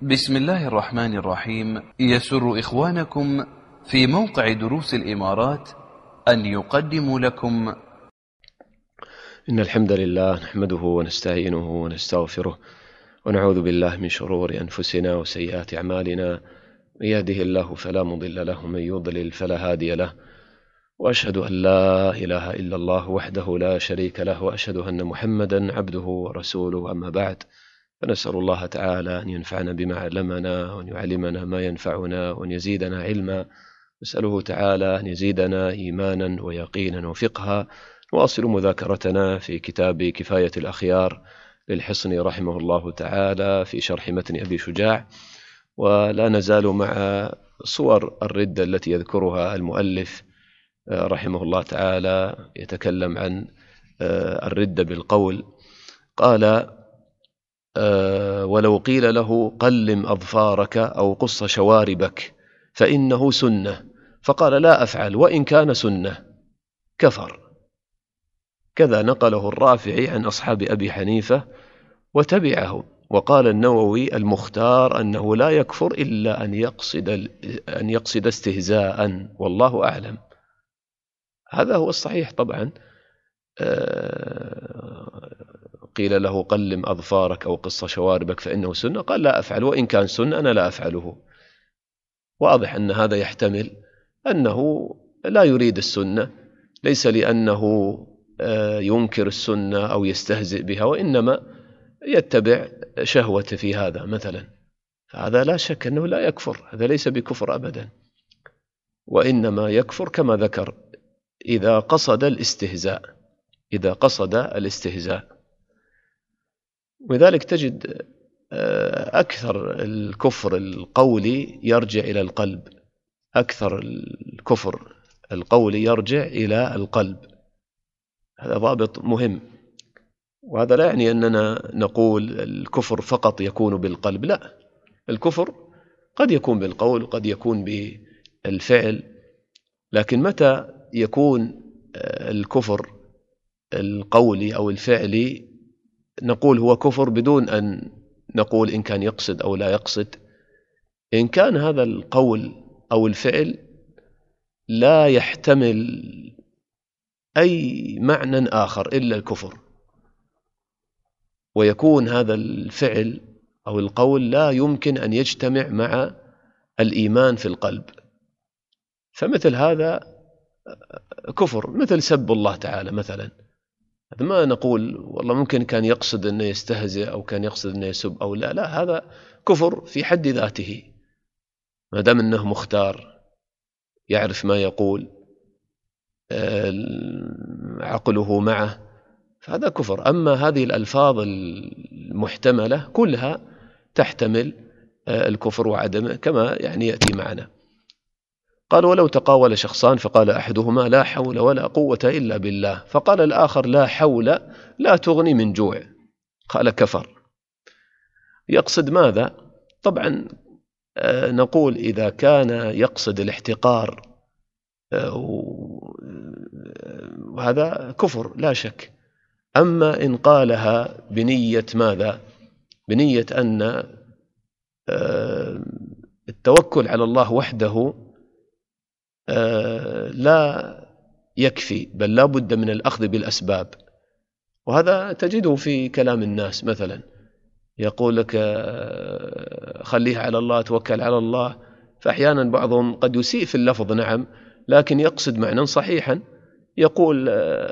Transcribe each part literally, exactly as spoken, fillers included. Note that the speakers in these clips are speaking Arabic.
بسم الله الرحمن الرحيم. يسر إخوانكم في موقع دروس الإمارات أن يقدموا لكم إن الحمد لله نحمده ونستعينه ونستغفره ونعوذ بالله من شرور أنفسنا وسيئات أعمالنا، من يهده الله فلا مضل له ومن يضلل فلا هادي له، وأشهد أن لا إله إلا الله وحده لا شريك له، وأشهد أن محمدا عبده ورسوله. أما بعد، فنسأل الله تعالى أن ينفعنا بما علمنا وأن يعلمنا ما ينفعنا وأن يزيدنا علما. نسأله تعالى أن يزيدنا إيمانا ويقينا وفقها. نواصل مذاكرتنا في كتاب كفاية الأخيار للحصني رحمه الله تعالى في شرح متن أبي شجاع، ولا نزال مع صور الردة التي يذكرها المؤلف رحمه الله تعالى. يتكلم عن الردة بالقول. قال: ولو قيل له قلم أظفارك أو قص شواربك فإنه سنة، فقال لا أفعل وإن كان سنة، كفر. كذا نقله الرافعي عن أصحاب أبي حنيفة وتبعه. وقال النووي: المختار أنه لا يكفر إلا أن يقصد, أن يقصد استهزاء، والله أعلم. هذا هو الصحيح طبعا. قيل له قلم أظفارك أو قص شواربك فإنه سنة، قال لا أفعل وإن كان سنة أنا لا أفعله. واضح أن هذا يحتمل أنه لا يريد السنة، ليس لأنه ينكر السنة أو يستهزئ بها، وإنما يتبع شهوته في هذا مثلا. فهذا لا شك أنه لا يكفر، هذا ليس بكفر أبدا، وإنما يكفر كما ذكر إذا قصد الاستهزاء، إذا قصد الاستهزاء. وذلك تجد أكثر الكفر القولي يرجع إلى القلب، أكثر الكفر القولي يرجع إلى القلب. هذا ضابط مهم. وهذا لا يعني أننا نقول الكفر فقط يكون بالقلب، لا، الكفر قد يكون بالقول وقد يكون بالفعل، لكن متى يكون الكفر القولي أو الفعلي نقول هو كفر بدون أن نقول إن كان يقصد أو لا يقصد. إن كان هذا القول أو الفعل لا يحتمل أي معنى آخر إلا الكفر، ويكون هذا الفعل أو القول لا يمكن أن يجتمع مع الإيمان في القلب، فمثل هذا كفر. مثل سب الله تعالى مثلا، هذا ما نقول والله ممكن كان يقصد أنه يستهزئ أو كان يقصد أنه يسب أو لا، لا، هذا كفر في حد ذاته ما دام أنه مختار، يعرف ما يقول، عقله معه، فهذا كفر. أما هذه الألفاظ المحتملة كلها تحتمل الكفر وعدمه كما يعني يأتي معنا. قال: ولو تقاول شخصان فقال أحدهما لا حول ولا قوة إلا بالله، فقال الآخر لا حول لا تغني من جوع، قال كفر. يقصد ماذا؟ طبعا نقول إذا كان يقصد الاحتقار وهذا كفر لا شك. أما إن قالها بنية ماذا؟ بنية أن التوكل على الله وحده لا يكفي، بل لا بد من الأخذ بالأسباب. وهذا تجده في كلام الناس، مثلا يقول لك خليها على الله، توكل على الله، فأحيانا بعضهم قد يسيء في اللفظ نعم، لكن يقصد معنى صحيحا، يقول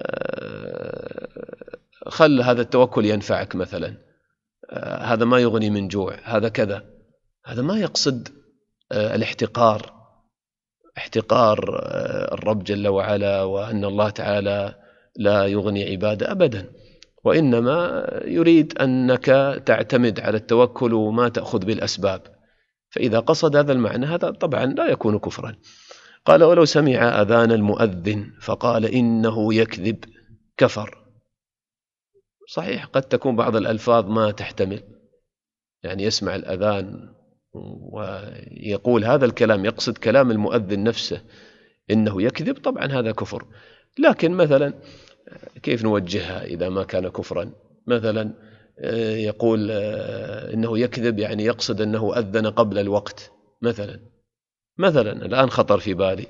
خل هذا التوكل ينفعك مثلا، هذا ما يغني من جوع، هذا كذا. هذا ما يقصد الاحتقار، احتقار الرب جل وعلا وأن الله تعالى لا يغني عباده أبدا، وإنما يريد أنك تعتمد على التوكل وما تأخذ بالأسباب. فإذا قصد هذا المعنى هذا طبعا لا يكون كفرا. قال: ولو سمع أذان المؤذن فقال إنه يكذب، كفر. صحيح قد تكون بعض الألفاظ ما تحتمل، يعني يسمع الأذان ويقول هذا الكلام، يقصد كلام المؤذن نفسه إنه يكذب، طبعا هذا كفر. لكن مثلا كيف نوجهها إذا ما كان كفرا؟ مثلا يقول إنه يكذب يعني يقصد أنه أذن قبل الوقت مثلا مثلا الآن خطر في بالي.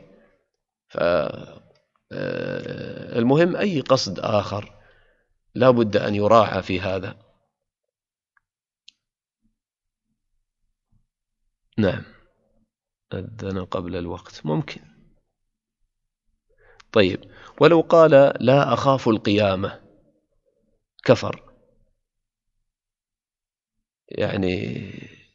فالمهم أي قصد آخر لا بد أن يراعى في هذا. نعم أذن قبل الوقت ممكن. طيب ولو قال لا أخاف القيامة كفر. يعني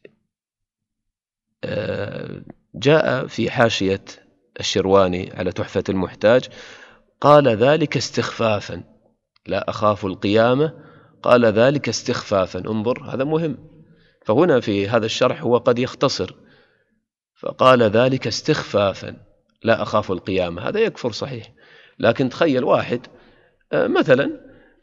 جاء في حاشية الشرواني على تحفة المحتاج قال ذلك استخفافا، لا أخاف القيامة قال ذلك استخفافا. انظر هذا مهم. فهنا في هذا الشرح هو قد يختصر فقال ذلك استخفافا لا أخاف القيامة، هذا يكفر صحيح. لكن تخيل واحد مثلا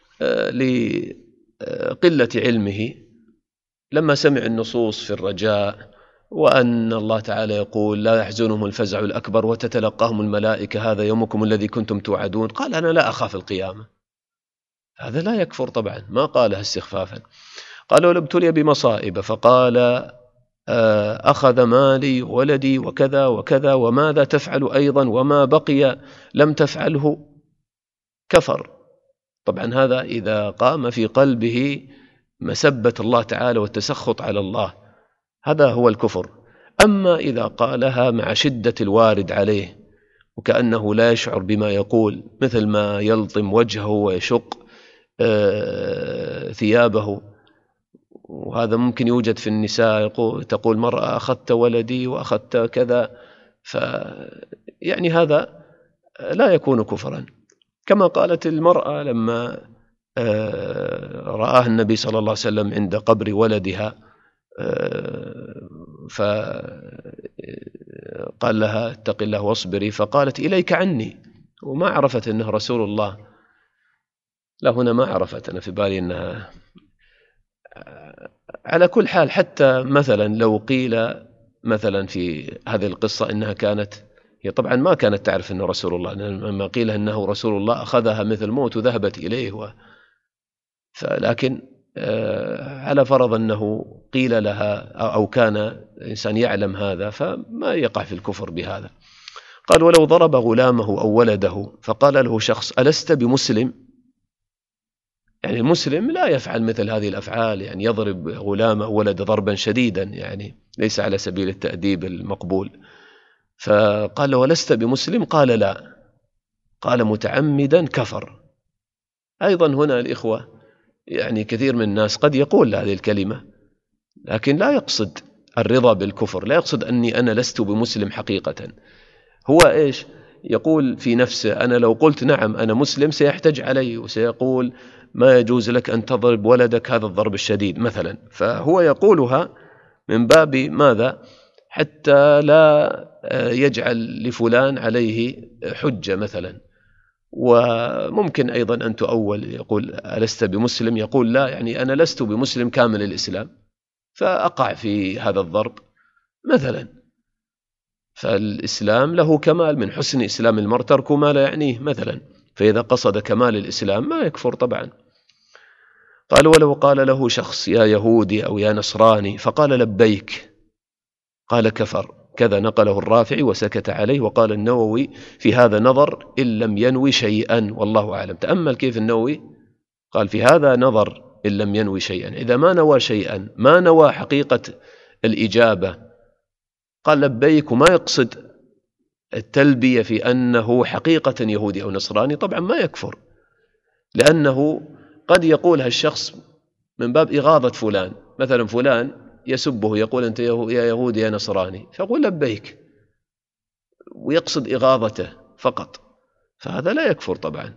لقلة علمه لما سمع النصوص في الرجاء وأن الله تعالى يقول لا يحزنهم الفزع الأكبر وتتلقاهم الملائكة هذا يومكم الذي كنتم توعدون، قال أنا لا أخاف القيامة. هذا لا يكفر طبعا، ما قالها استخفافا. قال ولو ابتلي بمصائب فقال أخذ مالي ولدي وكذا وكذا وماذا تفعل أيضا وما بقي لم تفعله كفر. طبعا هذا إذا قام في قلبه مسبة الله تعالى والتسخط على الله، هذا هو الكفر. أما إذا قالها مع شدة الوارد عليه وكأنه لا يشعر بما يقول، مثل ما يلطم وجهه ويشق ثيابه، وهذا ممكن يوجد في النساء، تقول مرأة أخذت ولدي وأخذت كذا، فيعني هذا لا يكون كفرا. كما قالت المرأة لما رآها النبي صلى الله عليه وسلم عند قبر ولدها فقال لها اتق الله واصبري، فقالت إليك عني، وما عرفت أنه رسول الله. لا هنا ما عرفت، أنا في بالي أنها على كل حال. حتى مثلا لو قيل مثلا في هذه القصة إنها كانت، هي طبعا ما كانت تعرف أنه رسول الله، لما قيل أنه رسول الله أخذها مثل موت وذهبت إليه و... فلكن على فرض أنه قيل لها أو كان إنسان يعلم هذا فما يقع في الكفر بهذا. قال ولو ضرب غلامه أو ولده فقال له شخص ألست بمسلم؟ يعني المسلم لا يفعل مثل هذه الأفعال، يعني يضرب غلامه أو ولده ضربا شديدا، يعني ليس على سبيل التأديب المقبول. فقال له ألست بمسلم؟ قال لا. قال متعمدا كفر. أيضا هنا الإخوة يعني كثير من الناس قد يقول هذه الكلمة لكن لا يقصد الرضا بالكفر، لا يقصد أني أنا لست بمسلم حقيقة. هو إيش يقول في نفسه؟ أنا لو قلت نعم أنا مسلم سيحتج علي وسيقول ما يجوز لك أن تضرب ولدك هذا الضرب الشديد مثلا. فهو يقولها من باب ماذا؟ حتى لا يجعل لفلان عليه حجة مثلا. وممكن أيضا أن تؤول، يقول ألست بمسلم؟ يقول لا، يعني أنا لست بمسلم كامل الإسلام فأقع في هذا الضرب مثلا. فالإسلام له كمال، من حسن إسلام المرء ترك ما لا يعنيه مثلا، فإذا قصد كمال الإسلام ما يكفر طبعا. قال ولو قال له شخص يا يهودي أو يا نصراني فقال لبيك قال كفر. كذا نقله الرافعي وسكت عليه. وقال النووي في هذا نظر إن لم ينوي شيئا والله أعلم. تأمل كيف النووي قال في هذا نظر إن لم ينوي شيئا، إذا ما نوى شيئا ما نوى حقيقة الإجابة قال لبيك وما يقصد التلبية في أنه حقيقة يهودي أو نصراني، طبعا ما يكفر، لأنه قد يقولها الشخص من باب إغاظة فلان. مثلا فلان يسبه يقول أنت يا يهودي يا نصراني، فيقول لبيك ويقصد إغاظته فقط، فهذا لا يكفر طبعا.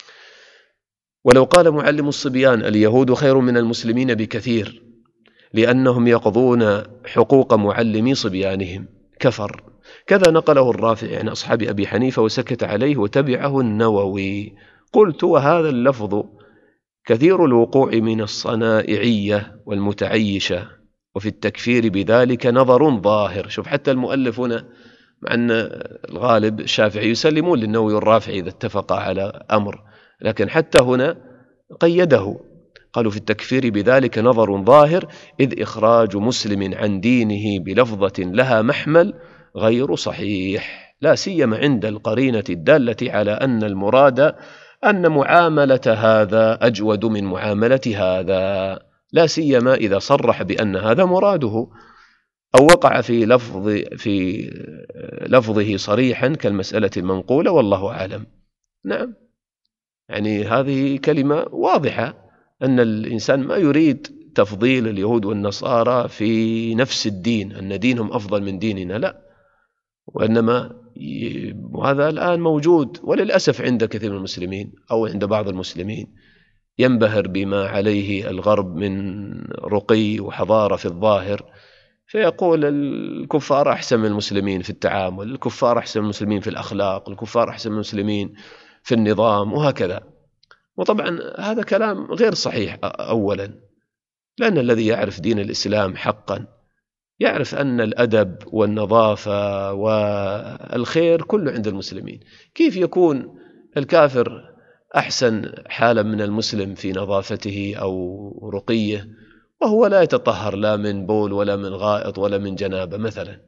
ولو قال معلم الصبيان اليهود خير من المسلمين بكثير لأنهم يقضون حقوق معلمي صبيانهم كفر. كذا نقله الرافعي عن أصحاب أبي حنيفة وسكت عليه وتبعه النووي. قلت وهذا اللفظ كثير الوقوع من الصنائعية والمتعيشة، وفي التكفير بذلك نظر ظاهر. شوف حتى المؤلف هنا مع أن الغالب الشافعي يسلمون للنووي والرافعي إذا اتفقا على أمر، لكن حتى هنا قيده قالوا في التكفير بذلك نظر ظاهر، إذ إخراج مسلم عن دينه بلفظة لها محمل غير صحيح، لا سيما عند القرينة الدالة على أن المراد أن معاملة هذا أجود من معاملة هذا، لا سيما إذا صرح بأن هذا مراده أو وقع في لفظ في لفظه صريحا كالمسألة المنقولة، والله أعلم. نعم، يعني هذه كلمة واضحة أن الإنسان ما يريد تفضيل اليهود والنصارى في نفس الدين، أن دينهم أفضل من ديننا، لا، وإنما وهذا الآن موجود وللأسف عند كثير من المسلمين أو عند بعض المسلمين، ينبهر بما عليه الغرب من رقي وحضارة في الظاهر، فيقول الكفار أحسن من المسلمين في التعامل، الكفار أحسن من المسلمين في الأخلاق، الكفار أحسن من المسلمين في النظام، وهكذا. وطبعا هذا كلام غير صحيح أولا، لأن الذي يعرف دين الإسلام حقا يعرف أن الأدب والنظافة والخير كله عند المسلمين. كيف يكون الكافر أحسن حالا من المسلم في نظافته أو رقيه وهو لا يتطهر لا من بول ولا من غائط ولا من جنابة مثلا؟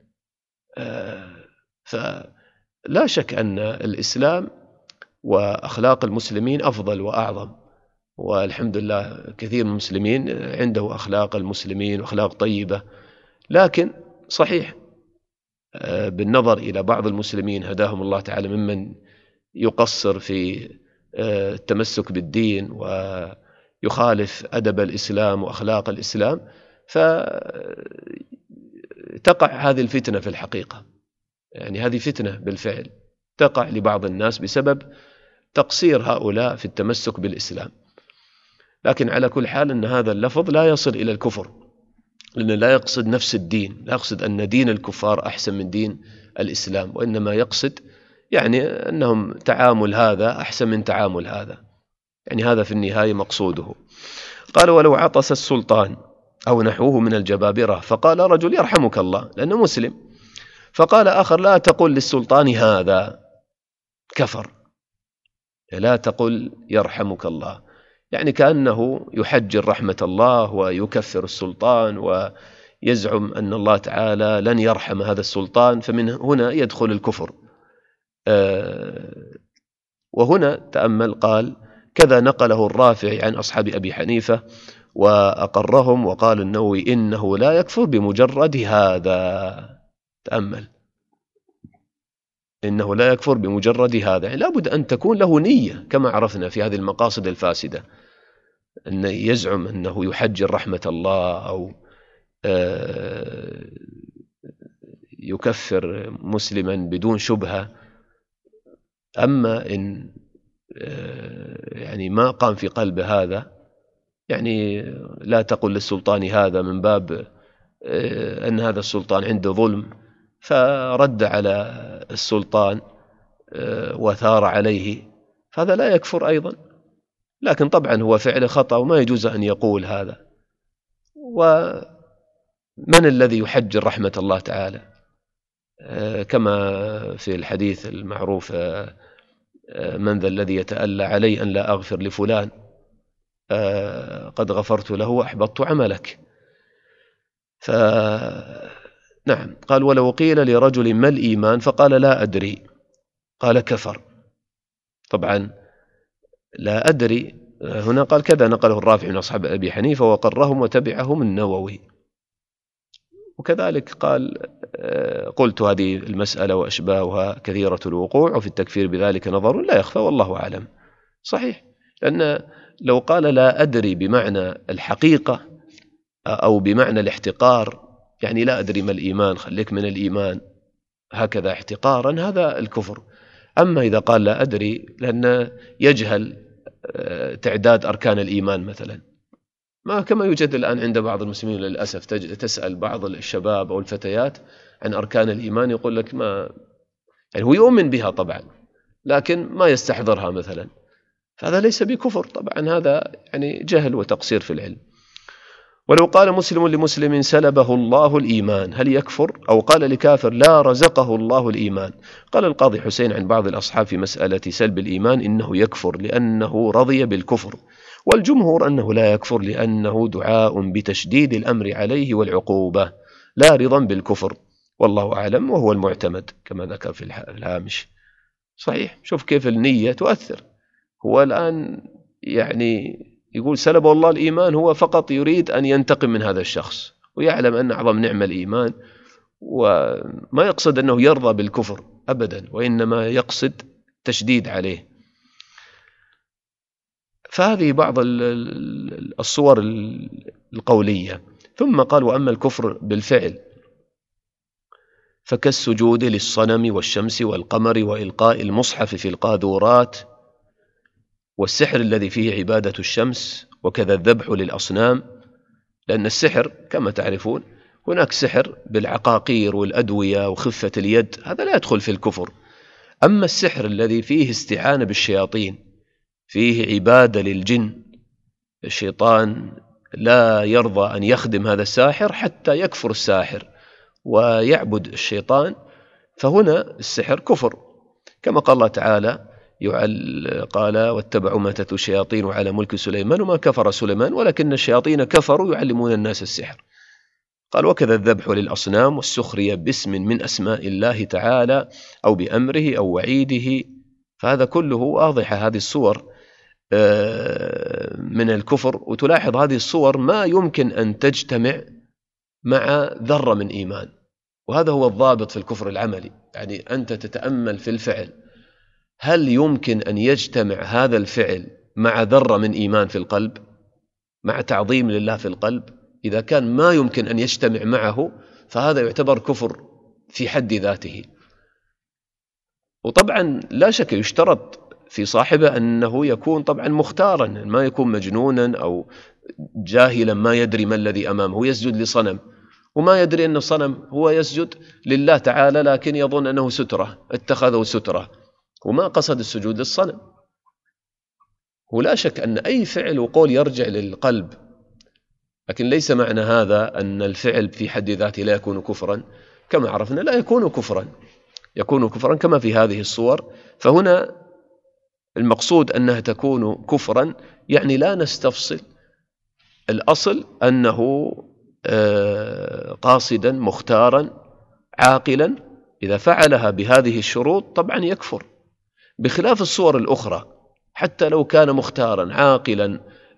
فلا شك أن الإسلام وأخلاق المسلمين أفضل وأعظم، والحمد لله كثير من المسلمين عنده أخلاق المسلمين وأخلاق طيبة، لكن صحيح بالنظر إلى بعض المسلمين هداهم الله تعالى ممن يقصر في التمسك بالدين ويخالف أدب الإسلام وأخلاق الإسلام، فتقع هذه الفتنة في الحقيقة. يعني هذه فتنة بالفعل تقع لبعض الناس بسبب تقصير هؤلاء في التمسك بالإسلام. لكن على كل حال أن هذا اللفظ لا يصل إلى الكفر، لأنه لا يقصد نفس الدين، لا يقصد أن دين الكفار أحسن من دين الإسلام، وإنما يقصد يعني أنهم تعامل هذا أحسن من تعامل هذا، يعني هذا في النهاية مقصوده. قال ولو عطس السلطان أو نحوه من الجبابرة فقال رجل يرحمك الله لأنه مسلم، فقال آخر لا تقل للسلطان هذا، كفر. لا تقل يرحمك الله، يعني كأنه يحجر رحمة الله ويكفر السلطان ويزعم أن الله تعالى لن يرحم هذا السلطان، فمن هنا يدخل الكفر. وهنا تأمل قال كذا نقله الرافعي عن أصحاب أبي حنيفة وأقرهم، وقال النووي إنه لا يكفر بمجرد هذا. تأمل، إنه لا يكفر بمجرد هذا، يعني لابد أن تكون له نية كما عرفنا في هذه المقاصد الفاسدة، أن يزعم أنه يحجر رحمة الله أو يكفر مسلما بدون شبهة. أما إن يعني ما قام في قلب هذا، يعني لا تقل للسلطان هذا من باب أن هذا السلطان عنده ظلم فرد على السلطان وثار عليه، فهذا لا يكفر أيضا، لكن طبعا هو فعل خطأ وما يجوز أن يقول هذا. ومن الذي يحجر رحمة الله تعالى؟ كما في الحديث المعروف من ذا الذي يتألى علي أن لا أغفر لفلان قد غفرت له وأحبطت عملك. فنعم، قال ولو قيل لرجل ما الإيمان فقال لا أدري قال كفر. طبعا لا أدري هنا قال كذا نقله الرافع من أصحاب أبي حنيفة وقرهم وتبعهم النووي. وكذلك قال قلت هذه المسألة وأشباهها كثيرة الوقوع وفي التكفير بذلك نظر لا يخفى والله أعلم. صحيح، لأن لو قال لا أدري بمعنى الحقيقة أو بمعنى الاحتقار، يعني لا أدري ما الإيمان خليك من الإيمان هكذا احتقارا، هذا الكفر. أما إذا قال لا أدري لأن يجهل تعداد أركان الإيمان مثلا، ما كما يوجد الآن عند بعض المسلمين للأسف، تسأل بعض الشباب أو الفتيات عن أركان الإيمان يقول لك ما، يعني هو يؤمن بها طبعا لكن ما يستحضرها مثلا، فهذا ليس بكفر طبعا، هذا يعني جهل وتقصير في العلم. ولو قال مسلم لمسلم سلبه الله الإيمان هل يكفر؟ أو قال لكافر لا رزقه الله الإيمان؟ قال القاضي حسين عن بعض الأصحاب في مسألة سلب الإيمان إنه يكفر لأنه رضي بالكفر، والجمهور أنه لا يكفر لأنه دعاء بتشديد الأمر عليه والعقوبة لا رضا بالكفر، والله أعلم وهو المعتمد كما ذكر في الهامش. صحيح، شوف كيف النية تؤثر. هو الآن يعني يقول سلب الله الإيمان، هو فقط يريد أن ينتقم من هذا الشخص ويعلم أن أعظم نعمة الإيمان، وما يقصد أنه يرضى بالكفر أبدا، وإنما يقصد تشديد عليه. فهذه بعض الصور القولية. ثم قال وأما الكفر بالفعل فكالسجود للصنم والشمس والقمر وإلقاء المصحف في القاذورات والسحر الذي فيه عبادة الشمس، وكذا الذبح للأصنام، لأن السحر كما تعرفون هناك سحر بالعقاقير والأدوية وخفة اليد، هذا لا يدخل في الكفر. أما السحر الذي فيه استعانة بالشياطين، فيه عبادة للجن، الشيطان لا يرضى أن يخدم هذا الساحر حتى يكفر الساحر ويعبد الشيطان، فهنا السحر كفر، كما قال الله تعالى قال واتبعوا ما تتلو الشياطين على ملك سليمان وما كفر سليمان ولكن الشياطين كفروا يعلمون الناس السحر. قال وكذا الذبح للأصنام والسخرية باسم من أسماء الله تعالى أو بأمره أو وعيده، فهذا كله واضح. هذه الصور من الكفر، وتلاحظ هذه الصور ما يمكن أن تجتمع مع ذرة من إيمان، وهذا هو الضابط في الكفر العملي. يعني أنت تتأمل في الفعل، هل يمكن أن يجتمع هذا الفعل مع ذرة من إيمان في القلب، مع تعظيم لله في القلب؟ إذا كان ما يمكن أن يجتمع معه فهذا يعتبر كفر في حد ذاته. وطبعا لا شك يشترط في صاحبه أنه يكون طبعا مختارا، ما يكون مجنونا أو جاهلا ما يدري ما الذي أمامه، هو يسجد لصنم وما يدري أن الصنم هو يسجد لله تعالى، لكن يظن أنه سترة، اتخذه سترة وما قصد السجود للصنم. ولا شك أن أي فعل وقول يرجع للقلب، لكن ليس معنى هذا أن الفعل في حد ذاته لا يكون كفرا، كما عرفنا لا يكون كفرا، يكون كفرا كما في هذه الصور. فهنا المقصود أنها تكون كفرا، يعني لا نستفصل، الأصل أنه قاصدا مختارا عاقلا، إذا فعلها بهذه الشروط طبعا يكفر، بخلاف الصور الأخرى حتى لو كان مختارا عاقلا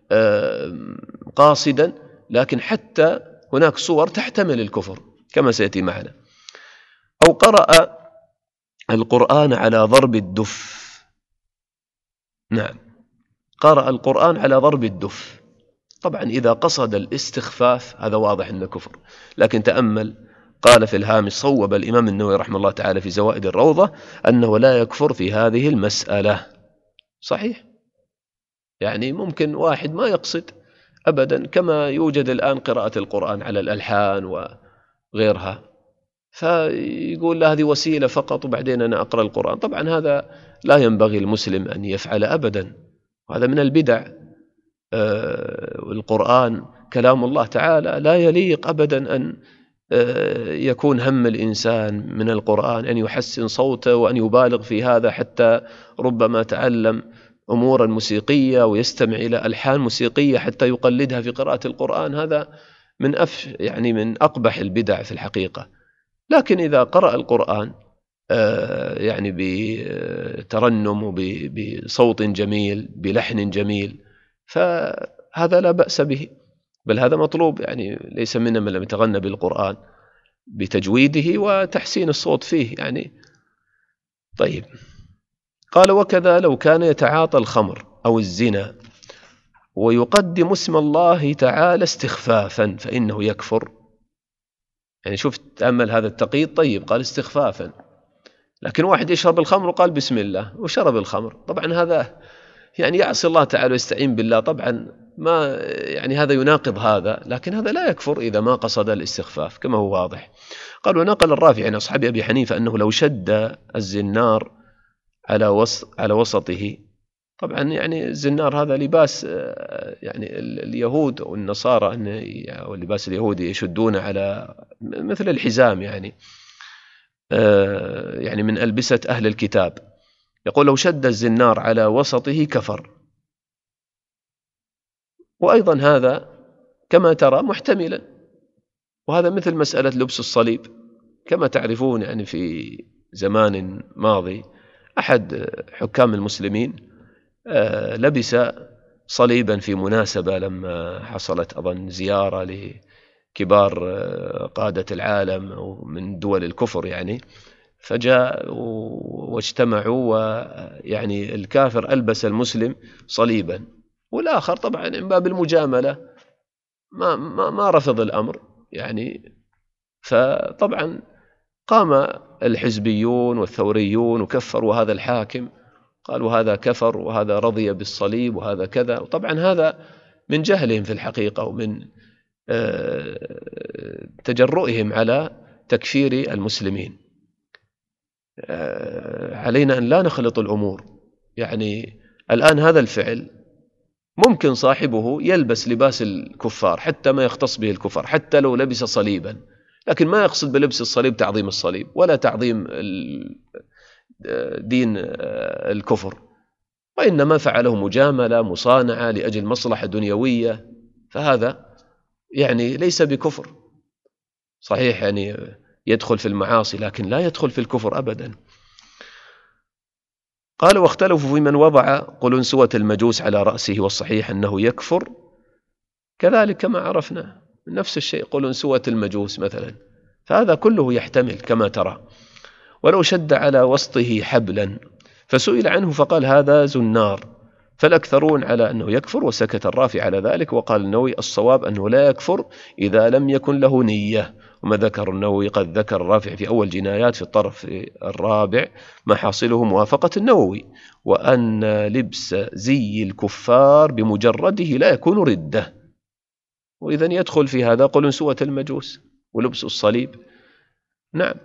قاصدا، لكن حتى هناك صور تحتمل الكفر كما سيأتي معنا. أو قرأ القرآن على ضرب الدف، نعم قرأ القرآن على ضرب الدف، طبعا إذا قصد الاستخفاف هذا واضح أنه كفر، لكن تأمل قال في الهامش صوب الإمام النووي رحمه الله تعالى في زوائد الروضة أنه لا يكفر في هذه المسألة. صحيح، يعني ممكن واحد ما يقصد أبدا، كما يوجد الآن قراءة القرآن على الألحان وغيرها، فيقول له هذه وسيلة فقط وبعدين أنا أقرأ القرآن. طبعا هذا لا ينبغي المسلم أن يفعل أبدا، وهذا من البدع. القرآن كلام الله تعالى، لا يليق أبدا أن يكون هم الإنسان من القرآن أن يحسن صوته وأن يبالغ في هذا، حتى ربما تعلم أمورا موسيقية ويستمع إلى ألحان موسيقية حتى يقلدها في قراءة القرآن. هذا من أف يعني من أقبح البدع في الحقيقة. لكن إذا قرأ القرآن يعني بترنم وبصوت جميل بلحن جميل فهذا لا بأس به، بل هذا مطلوب، يعني ليس منا من لم يتغنى بالقرآن بتجويده وتحسين الصوت فيه يعني. طيب، قال وكذا لو كان يتعاطى الخمر أو الزنا ويقدم اسم الله تعالى استخفافا فإنه يكفر. يعني شوف تأمل هذا التقييد. طيب قال استخفافا، لكن واحد يشرب الخمر وقال بسم الله وشرب الخمر، طبعا هذا يعني يعصي الله تعالى ويستعين بالله، طبعا ما يعني هذا يناقض هذا، لكن هذا لا يكفر إذا ما قصد الاستخفاف كما هو واضح. قال ونقل الرافعي عن أصحاب أبي حنيفة أنه لو شد الزنار على وسط على وسطه، طبعا يعني الزنار هذا لباس يعني اليهود والنصارى، أو اللباس اليهودي يشدون على مثل الحزام يعني يعني من ألبسة أهل الكتاب. يقول لو شد الزنار على وسطه كفر، وأيضا هذا كما ترى محتملا، وهذا مثل مسألة لبس الصليب كما تعرفون. يعني في زمان ماضي أحد حكام المسلمين لبس صليبا في مناسبة لما حصلت أظن زيارة لكبار قادة العالم أو من دول الكفر يعني، فجاء واجتمعوا، ويعني الكافر ألبس المسلم صليبا، والآخر طبعا من باب المجاملة ما, ما, ما رفض الأمر يعني. فطبعا قام الحزبيون والثوريون وكفروا هذا الحاكم، قالوا هذا كفر وهذا رضي بالصليب وهذا كذا. وطبعا هذا من جهلهم في الحقيقة ومن تجرؤهم على تكفير المسلمين. علينا أن لا نخلط الأمور. يعني الآن هذا الفعل ممكن صاحبه يلبس لباس الكفار حتى ما يختص به الكفار، حتى لو لبس صليبا، لكن ما يقصد بلبس الصليب تعظيم الصليب ولا تعظيم دين الكفر، وإنما فعله مجاملة مصانعة لأجل مصلحة دنيوية، فهذا يعني ليس بكفر. صحيح يعني يدخل في المعاصي لكن لا يدخل في الكفر أبدا. قال واختلفوا في من وضع قلنسوة المجوس على رأسه، والصحيح أنه يكفر كذلك كما عرفنا، نفس الشيء قلنسوة المجوس مثلا، فهذا كله يحتمل كما ترى. ولو شد على وسطه حبلا فسئل عنه فقال هذا زنار، فالأكثرون على أنه يكفر، وسكت الرافع على ذلك. وقال النووي الصواب أنه لا يكفر إذا لم يكن له نية. وما ذكر النووي قد ذكر الرافع في أول جنايات في الطرف الرابع ما حاصله موافقة النووي، وأن لبس زي الكفار بمجرده لا يكون ردة، وإذن يدخل في هذا قلنسوة المجوس ولبس الصليب. نعم.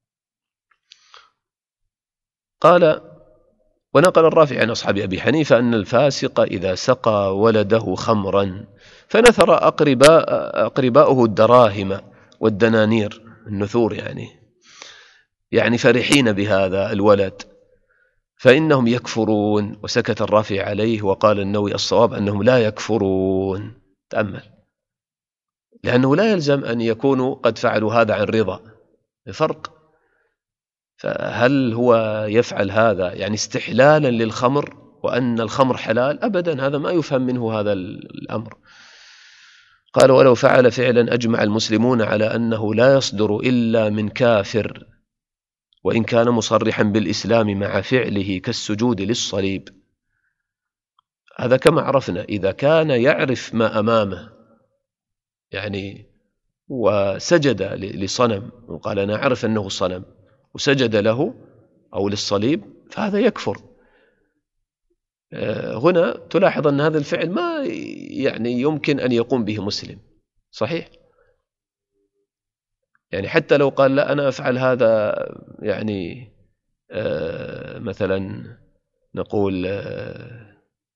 قال ونقل الرافع عن أصحاب أبي حنيفة أن الفاسق إذا سقى ولده خمرا فنثر أقرباء أقرباؤه الدراهم والدنانير النثور يعني يعني فرحين بهذا الولد فإنهم يكفرون. وسكت الرافع عليه. وقال النووي الصواب أنهم لا يكفرون. تأمل، لأنه لا يلزم أن يكونوا قد فعلوا هذا عن رضا، فرق. فهل هو يفعل هذا يعني استحلالا للخمر وأن الخمر حلال؟ أبدا، هذا ما يفهم منه هذا الأمر. قال ولو فعل فعلا أجمع المسلمون على أنه لا يصدر إلا من كافر وإن كان مصرحا بالإسلام مع فعله كالسجود للصليب. هذا كما عرفنا إذا كان يعرف ما أمامه يعني وسجد لصنم وقال أنا أعرف أنه صنم وسجد له أو للصليب فهذا يكفر. هنا تلاحظ أن هذا الفعل ما يعني يمكن أن يقوم به مسلم. صحيح، يعني حتى لو قال لا أنا أفعل هذا يعني آه مثلا نقول آه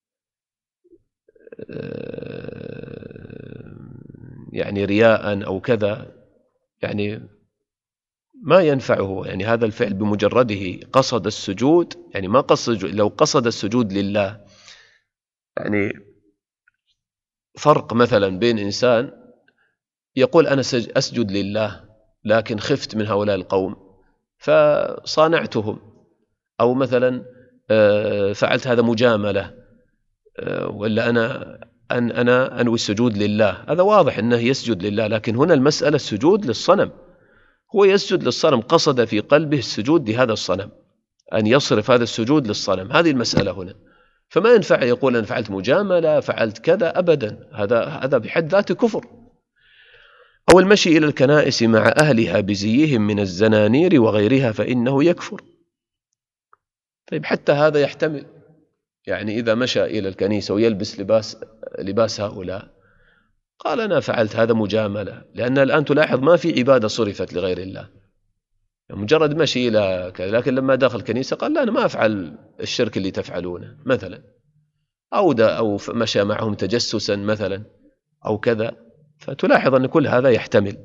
آه يعني رياء أو كذا، يعني ما ينفعه. يعني هذا الفعل بمجرده قصد السجود، يعني ما قصد، لو قصد السجود لله، يعني فرق مثلا بين إنسان يقول أنا أسجد لله لكن خفت من هؤلاء القوم فصانعتهم، أو مثلا فعلت هذا مجاملة، ولا أنا أن أنا أنوي السجود لله، هذا واضح أنه يسجد لله. لكن هنا المسألة السجود للصنم، هو يسجد للصنم، قصد في قلبه السجود لهذا الصنم، أن يصرف هذا السجود للصنم، هذه المسألة هنا. فما ينفع يقول أنا فعلت مجاملة فعلت كذا، أبدا، هذا هذا بحد ذاته كفر. أو المشي إلى الكنائس مع أهلها بزيهم من الزنانير وغيرها فإنه يكفر. طيب حتى هذا يحتمل، يعني إذا مشى إلى الكنيسة ويلبس لباس لباس هؤلاء قال أنا فعلت هذا مجاملة، لأن الآن تلاحظ ما في عبادة صرفت لغير الله، مجرد مشي إلى كذا. لكن لما دخل الكنيسة قال لا أنا ما أفعل الشرك اللي تفعلونه مثلا، أو دا أو مشى معهم تجسسا مثلا أو كذا. فتلاحظ أن كل هذا يحتمل.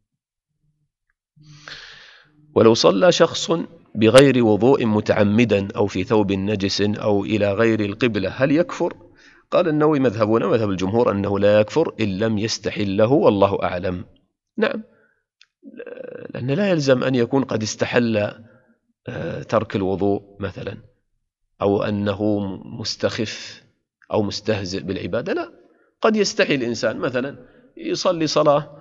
ولو صلى شخص بغير وضوء متعمدا أو في ثوب نجس أو إلى غير القبلة هل يكفر؟ قال النووي مذهبنا مذهب الجمهور أنه لا يكفر إن لم يستحله والله أعلم. نعم، لأن لا يلزم أن يكون قد استحل ترك الوضوء مثلا، أو أنه مستخف أو مستهزئ بالعبادة، لا، قد يستحي الإنسان مثلا يصلي صلاة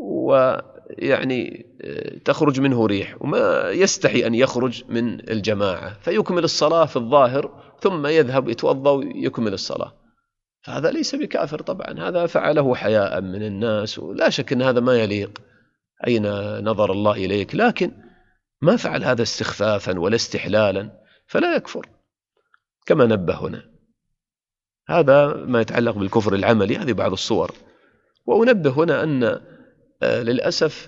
ويعني تخرج منه ريح وما يستحي أن يخرج من الجماعة فيكمل الصلاة في الظاهر ثم يذهب يتوضأ ويكمل الصلاة، فهذا ليس بكافر طبعا، هذا فعله حياء من الناس، ولا شك أن هذا ما يليق، أين نظر الله إليك، لكن ما فعل هذا استخفافا ولا استحلالا فلا يكفر كما نبه هنا. هذا ما يتعلق بالكفر العملي، هذه بعض الصور. وأنبه هنا أن للأسف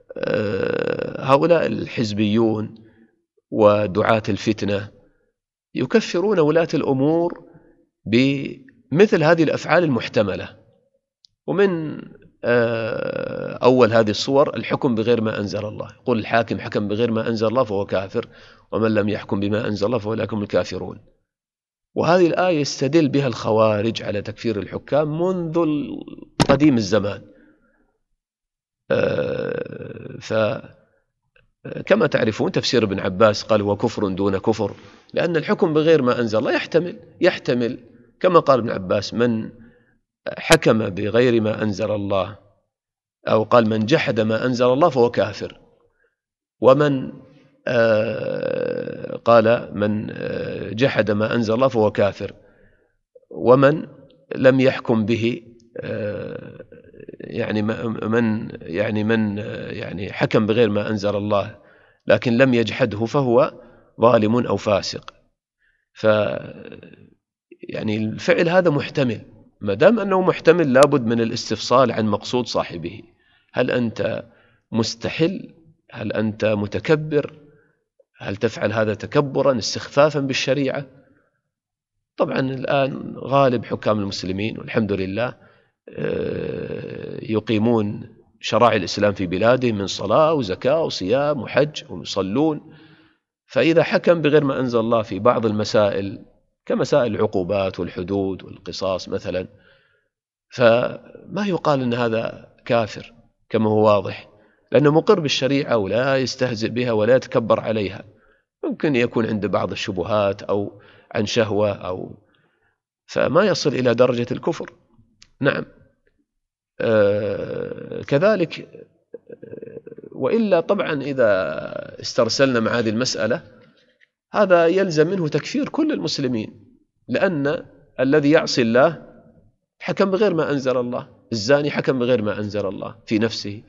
هؤلاء الحزبيون ودعاة الفتنة يكفرون ولاة الأمور بمثل هذه الأفعال المحتملة. ومن أول هذه الصور الحكم بغير ما أنزل الله، يقول الحاكم حكم بغير ما أنزل الله فهو كافر، ومن لم يحكم بما أنزل الله فأولئك هم الكافرون. وهذه الآية يستدل بها الخوارج على تكفير الحكام منذ قديم الزمان. فكما تعرفون تفسير ابن عباس قال هو كفر دون كفر، لأن الحكم بغير ما أنزل الله يحتمل يحتمل كما قال ابن عباس من حكم بغير ما أنزل الله، أو قال من جحد ما أنزل الله فهو كافر، ومن قال من جحد ما أنزل الله فهو كافر، ومن لم يحكم به يعني من يعني من يعني حكم بغير ما أنزل الله لكن لم يجحده فهو ظالم أو فاسق. ف يعني الفعل هذا محتمل، ما دام أنه محتمل لابد من الاستفصال عن مقصود صاحبه، هل أنت مستحل؟ هل أنت متكبر؟ هل تفعل هذا تكبرا استخفافا بالشريعة؟ طبعا الآن غالب حكام المسلمين والحمد لله يقيمون شرائع الإسلام في بلادهم من صلاة وزكاة وصيام وحج ويصلون، فإذا حكم بغير ما أنزل الله في بعض المسائل كمسائل العقوبات والحدود والقصاص مثلا، فما يقال أن هذا كافر كما هو واضح، لأنه مقر بالشريعة ولا يستهزئ بها ولا يتكبر عليها. ممكن يكون عنده بعض الشبهات أو عن شهوة أو فما يصل إلى درجة الكفر. نعم. آه كذلك. وإلا طبعا إذا استرسلنا مع هذه المسألة هذا يلزم منه تكفير كل المسلمين، لأن الذي يعصي الله حكم بغير ما أنزل الله، الزاني حكم بغير ما أنزل الله في نفسه،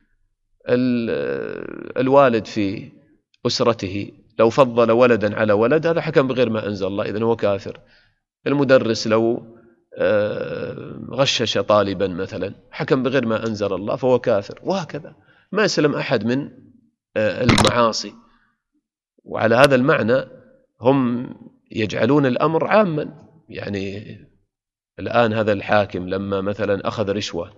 الوالد في أسرته لو فضل ولدا على ولد هذا حكم بغير ما أنزل الله إذن هو كافر، المدرس لو غشش طالبا مثلا حكم بغير ما أنزل الله فهو كافر، وهكذا ما يسلم أحد من المعاصي. وعلى هذا المعنى هم يجعلون الأمر عاما، يعني الآن هذا الحاكم لما مثلا أخذ رشوة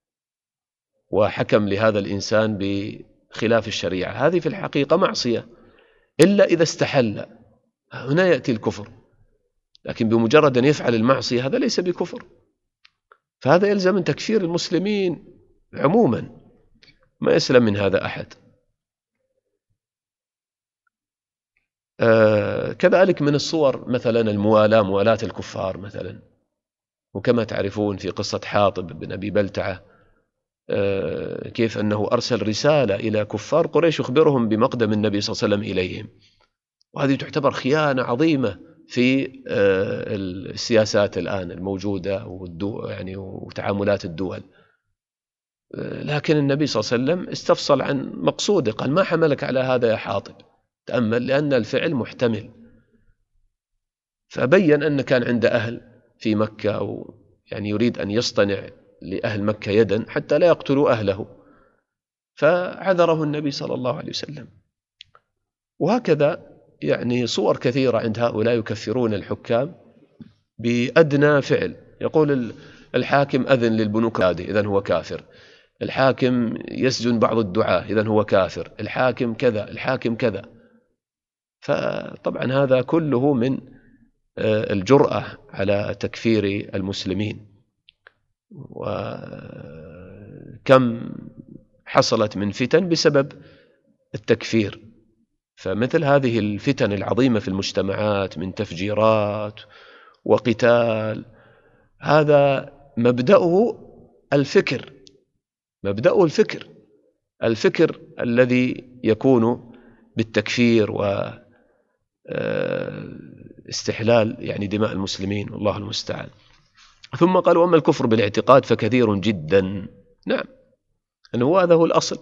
وحكم لهذا الإنسان بخلاف الشريعة هذه في الحقيقة معصية، إلا إذا استحل هنا يأتي الكفر، لكن بمجرد أن يفعل المعصية هذا ليس بكفر. فهذا يلزم من تكفير المسلمين عموما، ما يسلم من هذا أحد. آه كذلك من الصور مثلا الموالاة، موالاة الكفار مثلا، وكما تعرفون في قصة حاطب بن أبي بلتعة آه كيف أنه أرسل رسالة إلى كفار قريش يخبرهم بمقدم النبي صلى الله عليه وسلم إليهم، وهذه تعتبر خيانة عظيمة في آه السياسات الآن الموجودة والدول يعني وتعاملات الدول. آه لكن النبي صلى الله عليه وسلم استفصل عن مقصوده، قال ما حملك على هذا يا حاطب، تأمل لأن الفعل محتمل. فبين أن كان عنده أهل في مكة أو يعني يريد أن يصطنع لأهل مكة يدا حتى لا يقتلوا أهله، فعذره النبي صلى الله عليه وسلم. وهكذا يعني صور كثيرة عند هؤلاء يكفرون الحكام بأدنى فعل، يقول الحاكم أذن للبنوك إذن هو كافر، الحاكم يسجن بعض الدعاة إذن هو كافر، الحاكم كذا الحاكم كذا. فطبعا هذا كله من الجرأة على تكفير المسلمين، وكم حصلت من فتن بسبب التكفير. فمثل هذه الفتن العظيمة في المجتمعات من تفجيرات وقتال، هذا مبدأه الفكر، مبدأه الفكر الفكر الذي يكون بالتكفير واستحلال يعني دماء المسلمين، والله المستعان. ثم قال: وأما الكفر بالاعتقاد فكثير جدا. نعم، أنه هذا هو الأصل،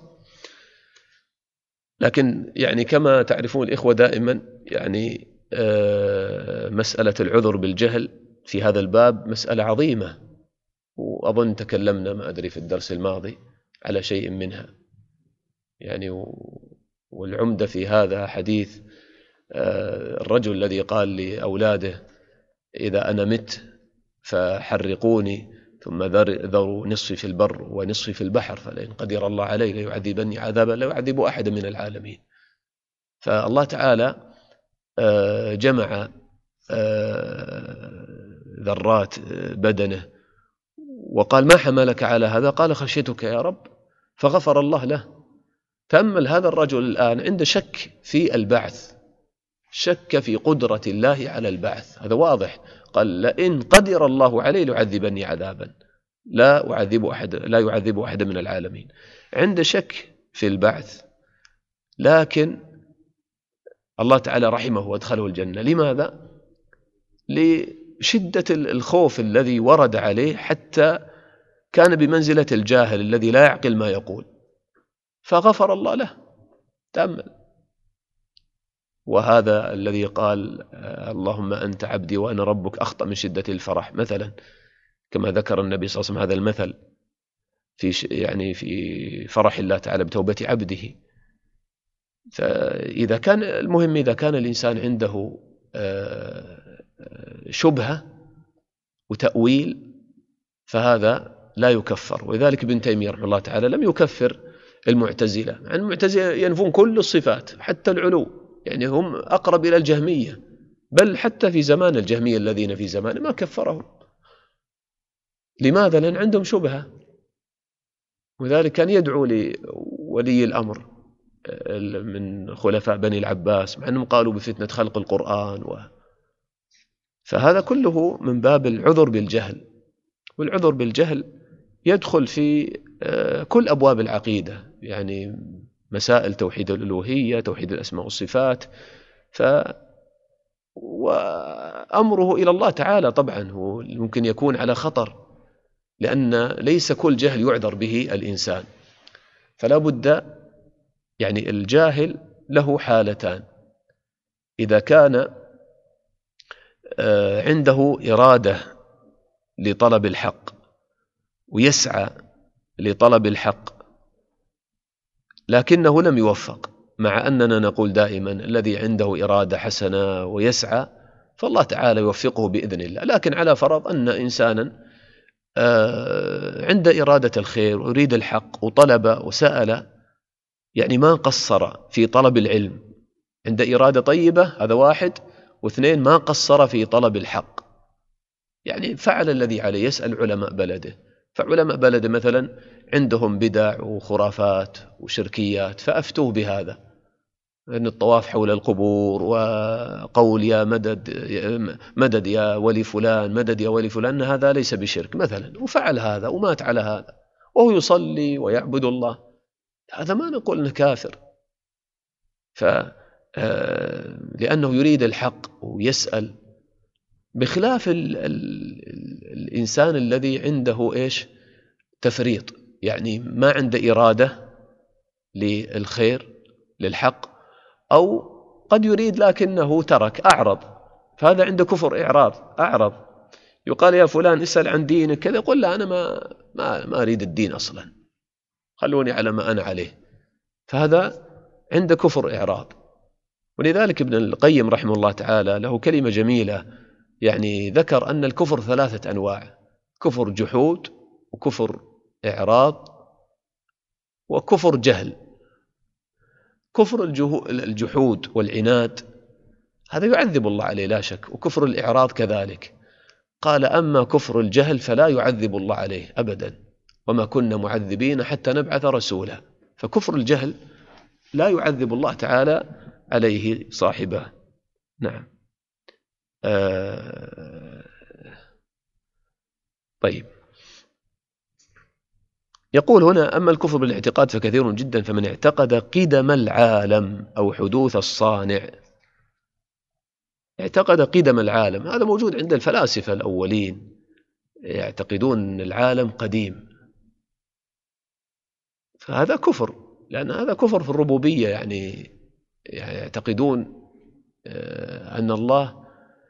لكن يعني كما تعرفون الإخوة دائما يعني مسألة العذر بالجهل في هذا الباب مسألة عظيمة، وأظن تكلمنا ما أدري في الدرس الماضي على شيء منها يعني. والعمدة في هذا حديث الرجل الذي قال لأولاده: إذا أنا مت فحرقوني ثم ذروا نصفي في البر ونصفي في البحر، فلئن قدر الله علي ليعذبني عذابا لا يعذب أحد من العالمين. فالله تعالى جمع ذرات بدنه وقال: ما حملك على هذا؟ قال: خشيتك يا رب، فغفر الله له. تأمل هذا الرجل الآن عنده شك في البعث، شك في قدرة الله على البعث، هذا واضح. قال: لئن قدر الله علي ليعذبني عذابا لا أعذب أحد لا يعذب أحد من العالمين. عنده شك في البعث، لكن الله تعالى رحمه وادخله الجنة. لماذا؟ لشدة الخوف الذي ورد عليه، حتى كان بمنزلة الجاهل الذي لا يعقل ما يقول، فغفر الله له. تأمل. وهذا الذي قال: اللهم أنت عبدي وأنا ربك، أخطأ من شدة الفرح مثلا، كما ذكر النبي صلى الله عليه وسلم هذا المثل في يعني في فرح الله تعالى بتوبة عبده. فإذا كان المهم إذا كان الإنسان عنده شبهة وتأويل فهذا لا يكفر. ولذلك ابن تيمية رحمه الله تعالى لم يكفر المعتزلة، عن المعتزلة ينفون كل الصفات حتى العلو، يعني هم أقرب إلى الجهمية، بل حتى في زمان الجهمية الذين في زمان ما كفرهم. لماذا؟ لأن عندهم شبهة. وذلك كان يدعو لولي الأمر من خلفاء بني العباس، مع أنهم قالوا بفتنة خلق القرآن و... فهذا كله من باب العذر بالجهل. والعذر بالجهل يدخل في كل أبواب العقيدة، يعني مسائل توحيد الألوهية، توحيد الأسماء والصفات. ف وأمره إلى الله تعالى طبعا هو ممكن يكون على خطر، لأن ليس كل جهل يعذر به الإنسان. فلا بد يعني الجاهل له حالتان: إذا كان عنده إرادة لطلب الحق ويسعى لطلب الحق لكنه لم يوفق، مع أننا نقول دائما الذي عنده إرادة حسنة ويسعى فالله تعالى يوفقه بإذن الله. لكن على فرض أن إنسانا عند إرادة الخير ويريد الحق وطلب وسأل، يعني ما قصر في طلب العلم، عند إرادة طيبة، هذا واحد. واثنين، ما قصر في طلب الحق، يعني فعل الذي عليه، يسأل علماء بلده. فعلماء بلده مثلا عندهم بدع وخرافات وشركيات، فأفتوه بهذا، أن الطواف حول القبور وقول يا مدد مدد يا ولي فلان، مدد يا ولي فلان، هذا ليس بشرك مثلا، وفعل هذا ومات على هذا وهو يصلي ويعبد الله، هذا ما نقول أنه كافر. ف لأنه يريد الحق ويسأل، بخلاف ال ال الإنسان الذي عنده إيش تفريط، يعني ما عنده إرادة للخير للحق، أو قد يريد لكنه ترك، أعرض، فهذا عنده كفر إعراض، أعرض. يقال يا فلان اسأل عن دينك كذا، يقول لا أنا ما, ما, ما أريد الدين أصلا، خلوني على ما أنا عليه، فهذا عنده كفر إعراض. ولذلك ابن القيم رحمه الله تعالى له كلمة جميلة، يعني ذكر أن الكفر ثلاثة أنواع: كفر جحود وكفر إعراض وكفر جهل. كفر الجحود والعناد هذا يعذب الله عليه لا شك، وكفر الإعراض كذلك. قال أما كفر الجهل فلا يعذب الله عليه أبدا، وما كنا معذبين حتى نبعث رسولا. فكفر الجهل لا يعذب الله تعالى عليه صاحبه. نعم. آه طيب، يقول هنا: أما الكفر بالاعتقاد فكثير جدا، فمن اعتقد قدم العالم أو حدوث الصانع. اعتقد قدم العالم، هذا موجود عند الفلاسفة الأولين، يعتقدون أن العالم قديم، فهذا كفر، لأن هذا كفر في الربوبية. يعني يعتقدون أن الله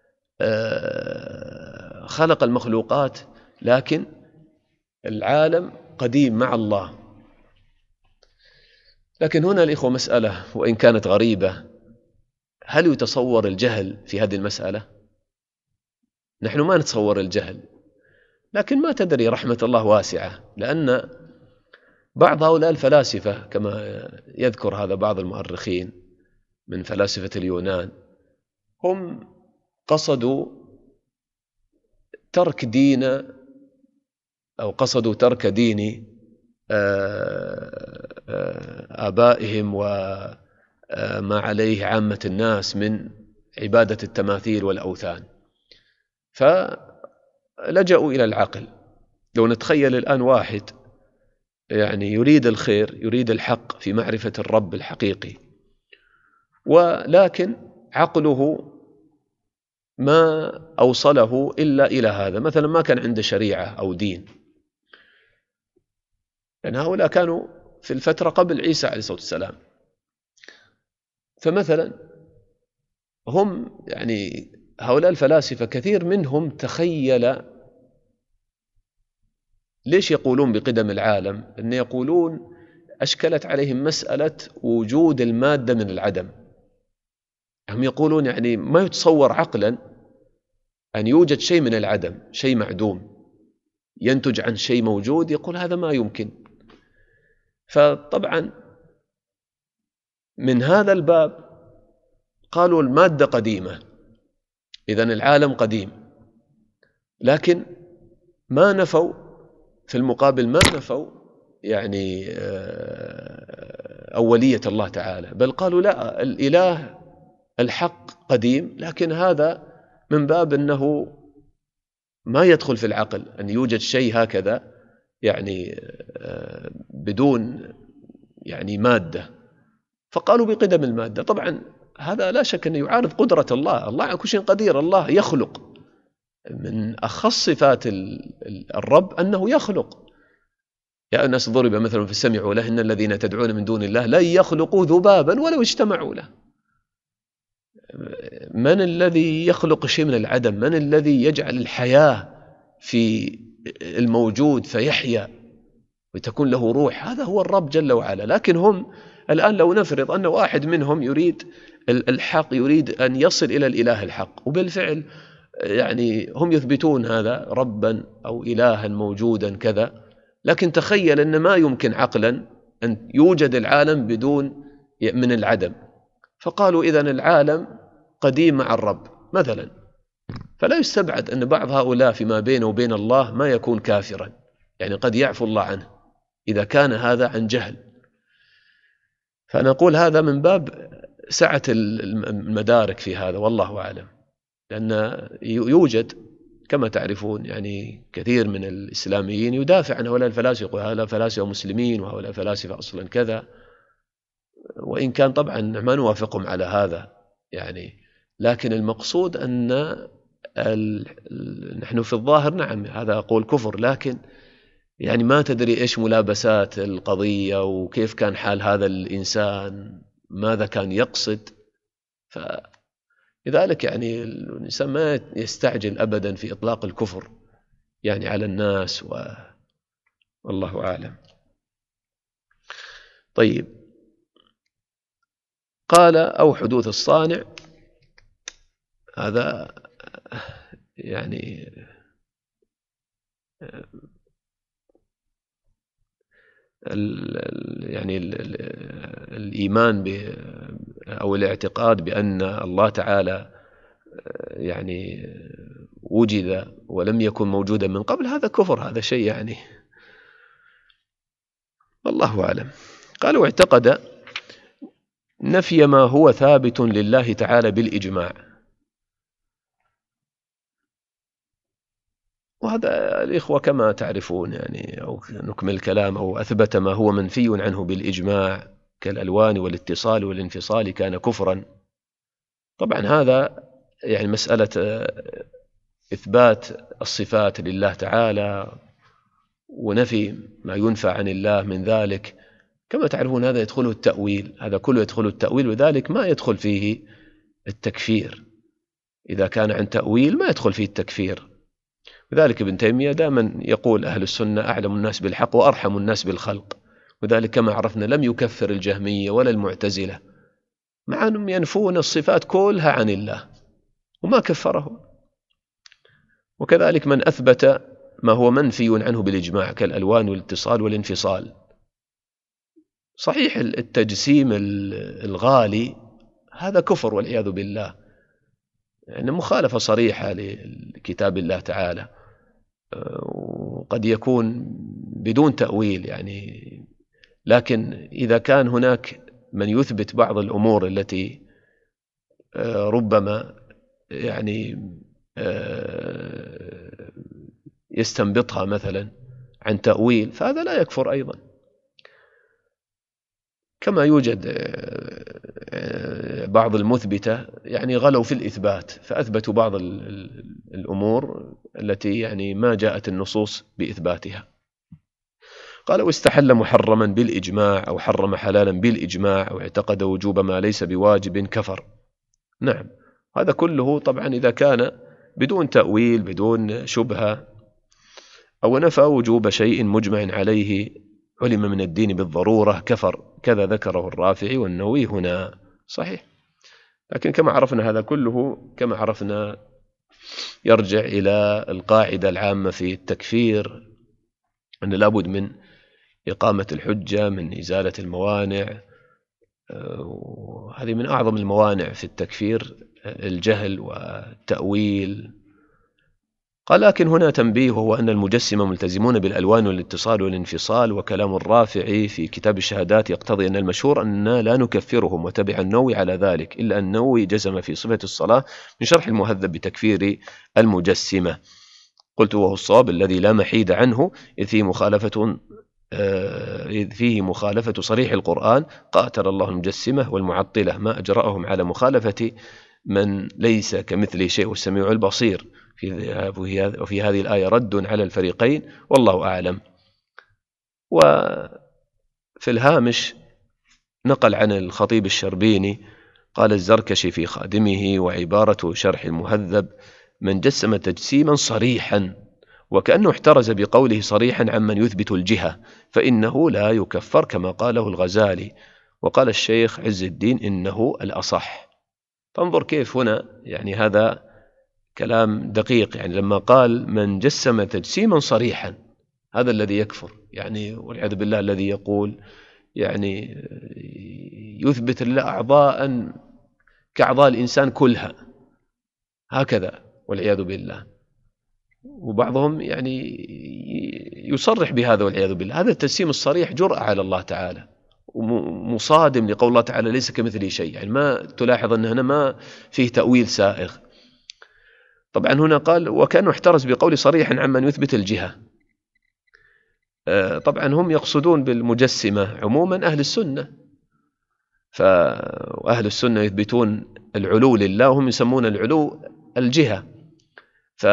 خلق المخلوقات لكن العالم قديم مع الله. لكن هنا الإخوة مسألة وإن كانت غريبة: هل يتصور الجهل في هذه المسألة؟ نحن ما نتصور الجهل، لكن ما تدري، رحمة الله واسعة، لأن بعض هؤلاء الفلاسفة كما يذكر هذا بعض المؤرخين من فلاسفة اليونان، هم قصدوا ترك دين أو قصدوا ترك دين آبائهم وما عليه عامة الناس من عبادة التماثيل والأوثان، فلجأوا إلى العقل. لو نتخيل الآن واحد يعني يريد الخير، يريد الحق في معرفة الرب الحقيقي، ولكن عقله ما أوصله إلا إلى هذا. مثلا ما كان عنده شريعة أو دين، لأن يعني هؤلاء كانوا في الفترة قبل عيسى عليه الصلاة والسلام. فمثلا هم يعني هؤلاء الفلاسفة كثير منهم تخيل، ليش يقولون بقدم العالم؟ أن يقولون أشكلت عليهم مسألة وجود المادة من العدم. هم يقولون يعني ما يتصور عقلا أن يوجد شيء من العدم، شيء معدوم ينتج عن شيء موجود، يقول هذا ما يمكن. فطبعا من هذا الباب قالوا المادة قديمة، إذن العالم قديم، لكن ما نفوا في المقابل ما نفوا يعني أولية الله تعالى، بل قالوا لا، الإله الحق قديم، لكن هذا من باب أنه ما يدخل في العقل أن يوجد شيء هكذا يعني بدون يعني مادة، فقالوا بقدم المادة. طبعا هذا لا شك أنه يعارض قدرة الله، الله على كل شيء قدير، الله يخلق. من أخص صفات الرب أنه يخلق. يا الناس ضرب مثلا فاستمعوا له إن الذين تدعون من دون الله لن يخلقوا ذبابا ولو اجتمعوا له. من الذي يخلق شيء من العدم؟ من الذي يجعل الحياة في الموجود فيحيا وتكون له روح؟ هذا هو الرب جل وعلا. لكن هم الآن لو نفرض أن واحد منهم يريد الحق، يريد أن يصل إلى الإله الحق، وبالفعل يعني هم يثبتون هذا ربا أو إلها موجودا كذا، لكن تخيل أن ما يمكن عقلا أن يوجد العالم بدون من العدم، فقالوا إذن العالم قديم مع الرب مثلا. فلا يستبعد أن بعض هؤلاء فيما بينه وبين الله ما يكون كافرا، يعني قد يعفو الله عنه إذا كان هذا عن جهل. فنقول هذا من باب سعة المدارك في هذا، والله أعلم. لأن يوجد كما تعرفون يعني كثير من الإسلاميين يدافع عن هؤلاء الفلاسفة، يقول هؤلاء فلاسفة مسلمين وهؤلاء فلاسفة أصلا كذا، وإن كان طبعا ما نوافقهم على هذا يعني، لكن المقصود أن ال... نحن في الظاهر نعم هذا أقول كفر، لكن يعني ما تدري إيش ملابسات القضية وكيف كان حال هذا الإنسان، ماذا كان يقصد. فلذلك يعني الإنسان ما يستعجل أبدا في إطلاق الكفر يعني على الناس و... والله أعلم. طيب، قال أو حدوث الصانع، هذا يعني ال يعني ال ال الإيمان أو الاعتقاد بأن الله تعالى يعني وجد ولم يكن موجودا من قبل، هذا كفر، هذا شيء يعني والله أعلم. قالوا اعتقد نفي ما هو ثابت لله تعالى بالإجماع، وهذا الإخوة كما تعرفون يعني، أو نكمل الكلام، أو أثبت ما هو منفي عنه بالإجماع كالألوان والاتصال والانفصال كان كفرا. طبعا هذا يعني مسألة إثبات الصفات لله تعالى ونفي ما ينفى عن الله من ذلك، كما تعرفون هذا يدخله التأويل، هذا كله يدخله التأويل، وذلك ما يدخل فيه التكفير. إذا كان عن تأويل ما يدخل فيه التكفير. وذلك ابن تيمية دائما يقول أهل السنة أعلم الناس بالحق وأرحم الناس بالخلق، وذلك كما عرفنا لم يكفر الجهمية ولا المعتزلة، مع أنهم ينفون الصفات كلها عن الله وما كفرهم. وكذلك من أثبت ما هو منفي عنه بالإجماع كالألوان والاتصال والانفصال. صحيح التجسيم الغالي هذا كفر والعياذ بالله، يعني مخالفة صريحة لكتاب الله تعالى، وقد يكون بدون تأويل يعني. لكن إذا كان هناك من يثبت بعض الأمور التي ربما يعني يستنبطها مثلا عن تأويل، فهذا لا يكفر أيضا. كما يوجد بعض المثبتة يعني غلوا في الإثبات، فأثبتوا بعض الأمور التي يعني ما جاءت النصوص بإثباتها. قال واستحل محرما بالإجماع أو حرم حلالا بالإجماع أو اعتقد وجوب ما ليس بواجب كفر. نعم، هذا كله طبعا إذا كان بدون تأويل بدون شبهة، أو نفى وجوب شيء مجمع عليه علم من الدين بالضرورة كفر، كذا ذكره الرافعي والنووي هنا. صحيح، لكن كما عرفنا هذا كله كما عرفنا يرجع إلى القاعدة العامة في التكفير، أن لابد من إقامة الحجة، من إزالة الموانع، وهذه من أعظم الموانع في التكفير الجهل والتأويل. قال لكن هنا تنبيه، وهو أن المجسمة ملتزمون بالألوان والاتصال والانفصال، وكلام الرافعي في كتاب الشهادات يقتضي أن المشهور أننا لا نكفرهم، وتبع النووي على ذلك، إلا أن النووي جزم في صفة الصلاة من شرح المهذب بتكفير المجسمة. قلت وهو الصواب الذي لا محيد عنه، إذ فيه مخالفة إذ فيه مخالفة صريح القرآن، قاتل الله المجسمة والمعطلة ما أجرأهم على مخالفة من ليس كمثله شيء والسميع البصير. وفي هذه الآية رد على الفريقين والله أعلم. وفي الهامش نقل عن الخطيب الشربيني قال الزركشي في خادمه وعبارة شرح المهذب: من جسم تجسيما صريحا، وكأنه احترز بقوله صريحا عمن يثبت الجهة، فإنه لا يكفر كما قاله الغزالي. وقال الشيخ عز الدين إنه الأصح. فانظر كيف هنا يعني هذا كلام دقيق، يعني لما قال من جسم تجسيما صريحا هذا الذي يكفر يعني، والعياذ بالله الذي يقول يعني يثبت لله أعضاء كأعضاء الإنسان كلها هكذا والعياذ بالله. وبعضهم يعني يصرح بهذا والعياذ بالله. هذا التجسيم الصريح جرأة على الله تعالى، ومصادم لقول الله تعالى ليس كمثله شيء، يعني ما تلاحظ أن هنا ما فيه تأويل سائغ. طبعا هنا قال وكأنه احترز بقول صريحا عمن يثبت الجهة. طبعا هم يقصدون بالمجسمة عموما أهل السنة، فأهل السنة يثبتون العلو لله، وهم يسمون العلو الجهة. ف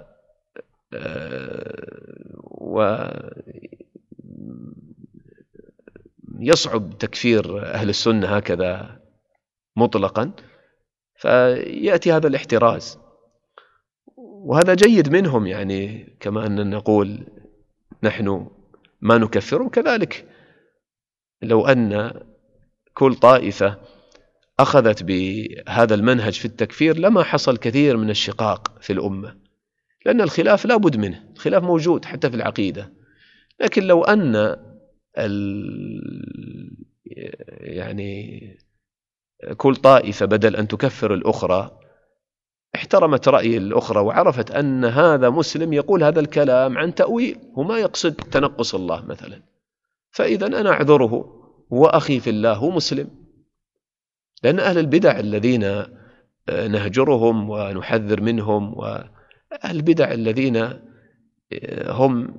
ويصعب تكفير أهل السنة هكذا مطلقا، فيأتي هذا الاحتراز، وهذا جيد منهم يعني، كما أن نقول نحن ما نكفرهم، كذلك لو أن كل طائفة أخذت بهذا المنهج في التكفير لما حصل كثير من الشقاق في الأمة، لأن الخلاف لا بد منه، الخلاف موجود حتى في العقيدة. لكن لو أن ال يعني كل طائفة بدل أن تكفر الأخرى احترمت رأي الأخرى وعرفت أن هذا مسلم يقول هذا الكلام عن تأويل وما يقصد تنقص الله مثلا، فإذا أنا أعذره وأخي في الله هو مسلم. لأن أهل البدع الذين نهجرهم ونحذر منهم، وأهل البدع الذين هم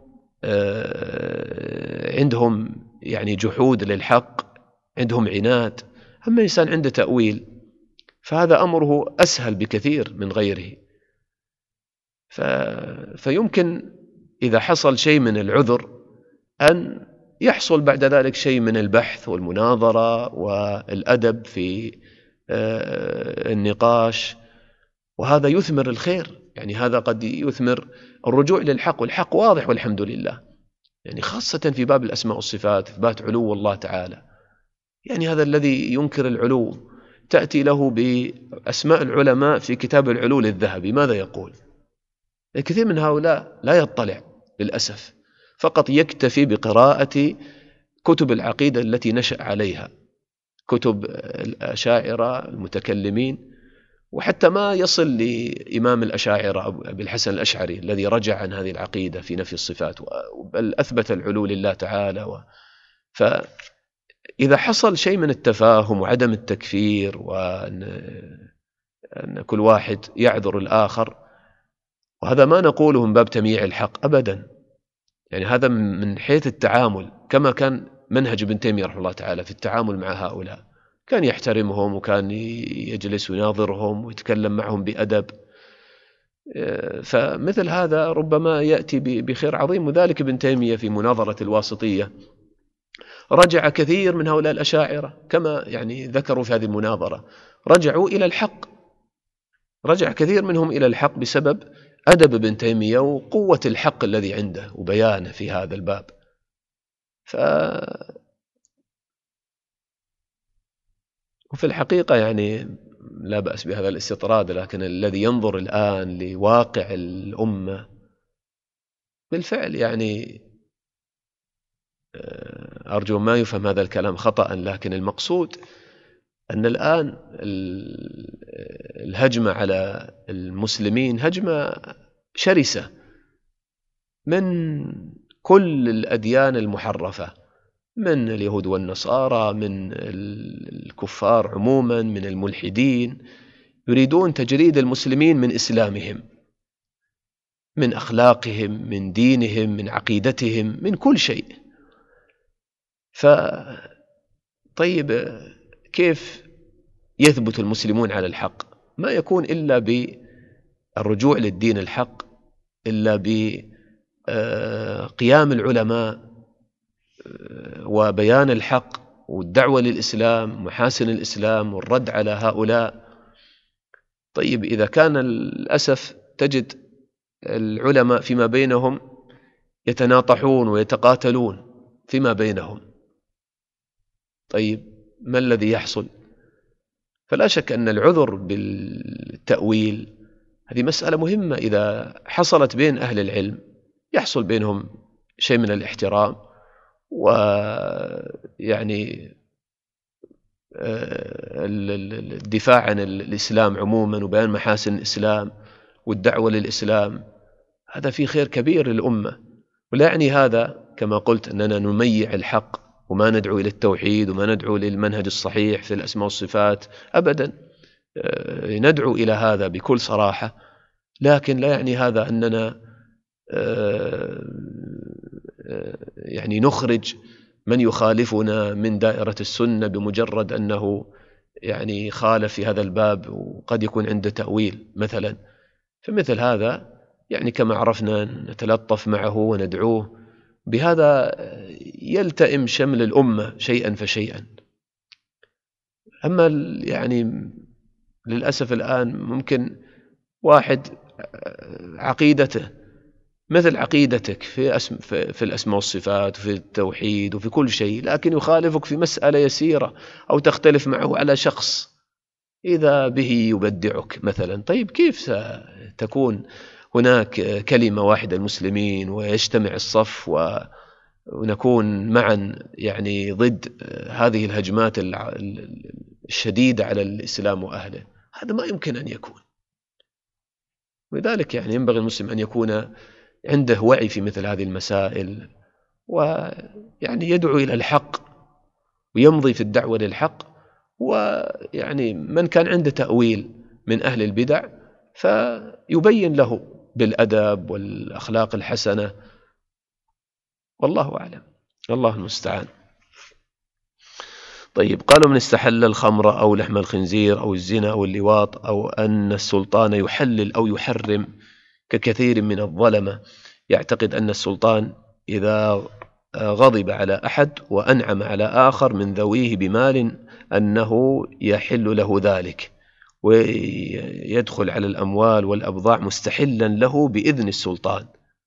عندهم يعني جحود للحق، عندهم عناد، أما إنسان عنده تأويل فهذا أمره أسهل بكثير من غيره. ف... فيمكن إذا حصل شيء من العذر أن يحصل بعد ذلك شيء من البحث والمناظرة والأدب في النقاش، وهذا يثمر الخير. يعني هذا قد يثمر الرجوع للحق، والحق واضح والحمد لله، يعني خاصة في باب الأسماء والصفات، إثبات علو الله تعالى. يعني هذا الذي ينكر العلو تأتي له بأسماء العلماء في كتاب العلول الذهبي، ماذا يقول؟ الكثير من هؤلاء لا يطلع للأسف، فقط يكتفي بقراءة كتب العقيدة التي نشأ عليها، كتب الأشاعرة المتكلمين، وحتى ما يصل لإمام الأشاعرة أبي الحسن الأشعري الذي رجع عن هذه العقيدة في نفي الصفات، بل أثبت العلو لله تعالى. و... فإذا حصل شيء من التفاهم وعدم التكفير، وأن أن كل واحد يعذر الآخر، وهذا ما نقوله من باب تمييع الحق أبدا، يعني هذا من حيث التعامل، كما كان منهج ابن تيمية رحمه الله تعالى في التعامل مع هؤلاء، كان يحترمهم وكان يجلس ويناظرهم ويتكلم معهم بأدب. فمثل هذا ربما يأتي بخير عظيم. وذلك ابن تيمية في مناظرة الواسطية رجع كثير من هؤلاء الأشاعرة، كما يعني ذكروا في هذه المناظرة، رجعوا إلى الحق، رجع كثير منهم إلى الحق بسبب أدب ابن تيمية وقوة الحق الذي عنده وبيانه في هذا الباب. ف... وفي الحقيقة يعني لا بأس بهذا الاستطراد، لكن الذي ينظر الآن لواقع الأمة بالفعل، يعني أرجو ما يفهم هذا الكلام خطأ، لكن المقصود أن الآن الهجمة على المسلمين هجمة شرسة من كل الأديان المحرفة، من اليهود والنصارى، من الكفار عموما، من الملحدين، يريدون تجريد المسلمين من إسلامهم، من أخلاقهم، من دينهم، من عقيدتهم، من كل شيء. فطيب كيف يثبت المسلمون على الحق؟ ما يكون إلا بالرجوع للدين الحق، إلا بقيام العلماء وبيان الحق والدعوة للإسلام، محاسن الإسلام والرد على هؤلاء. طيب إذا كان الأسف تجد العلماء فيما بينهم يتناطحون ويتقاتلون فيما بينهم، طيب ما الذي يحصل؟ فلا شك أن العذر بالتأويل هذه مسألة مهمة. إذا حصلت بين أهل العلم يحصل بينهم شيء من الاحترام، ويعني الدفاع عن الإسلام عموما وبيان محاسن الإسلام والدعوة للإسلام، هذا فيه خير كبير للأمة. ولا يعني هذا كما قلت أننا نميع الحق وما ندعو إلى التوحيد وما ندعو للمنهج الصحيح في الأسماء والصفات أبدا، ندعو إلى هذا بكل صراحة، لكن لا يعني هذا أننا يعني نخرج من يخالفنا من دائرة السنة بمجرد أنه يعني خالف في هذا الباب وقد يكون عنده تأويل مثلا. فمثل هذا يعني كما عرفنا نتلطف معه وندعوه، بهذا يلتئم شمل الأمة شيئا فشيئا. أما يعني للأسف الآن ممكن واحد عقيدته مثل عقيدتك في, أسم في الأسماء والصفات وفي التوحيد وفي كل شيء، لكن يخالفك في مسألة يسيرة أو تختلف معه على شخص إذا به يبدعك مثلا. طيب كيف ستكون هناك كلمة واحدة المسلمين ويجتمع الصف ونكون معا يعني ضد هذه الهجمات شديدة على الإسلام وأهله، هذا ما يمكن أن يكون. ولذلك يعني ينبغي المسلم أن يكون عنده وعي في مثل هذه المسائل، ويعني يدعو إلى الحق ويمضي في الدعوة للحق. ويعني من كان عنده تأويل من أهل البدع فيبين له بالأدب والأخلاق الحسنة، والله أعلم، الله المستعان. طيب، قالوا من استحل الخمر أو لحم الخنزير أو الزنا أو اللواط أو أن السلطان يحلل أو يحرم، ككثير من الظلمة يعتقد أن السلطان إذا غضب على أحد وأنعم على آخر من ذويه بمال أنه يحل له ذلك، ويدخل على الأموال والأبضاع مستحلا له بإذن السلطان.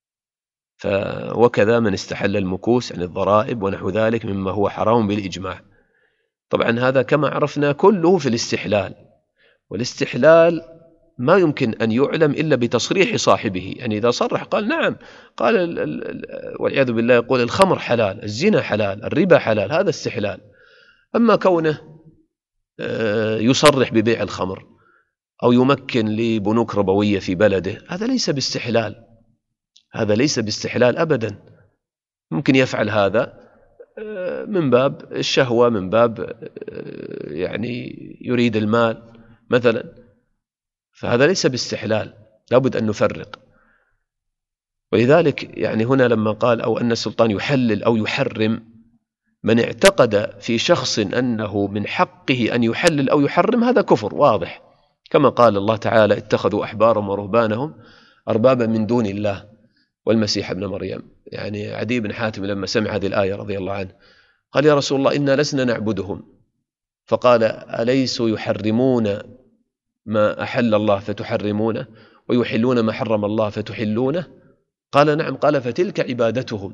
وكذا من استحل المكوس عن الضرائب ونحو ذلك مما هو حرام بالإجماع. طبعا هذا كما عرفنا كله في الاستحلال، والاستحلال ما يمكن أن يعلم إلا بتصريح صاحبه. يعني إذا صرح قال نعم، قال والعياذ بالله يقول الخمر حلال، الزنا حلال، الربا حلال، هذا استحلال. أما كونه يصرح ببيع الخمر أو يمكن لبنوك ربوية في بلده، هذا ليس باستحلال، هذا ليس باستحلال أبدا. ممكن يفعل هذا من باب الشهوة، من باب يعني يريد المال مثلا، فهذا ليس باستحلال، لابد أن نفرق. ولذلك يعني هنا لما قال أو أن السلطان يحلل أو يحرم، من اعتقد في شخص أنه من حقه أن يحلل أو يحرم هذا كفر واضح، كما قال الله تعالى اتخذوا أحبارهم ورهبانهم أربابا من دون الله والمسيح ابن مريم. يعني عدي بن حاتم لما سمع هذه الآية رضي الله عنه قال يا رسول الله إنا لسنا نعبدهم، فقال أليسوا يحرمون ما أحل الله فتحرمونه ويحلون ما حرم الله فتحلونه؟ قال نعم. قال فتلك عبادتهم.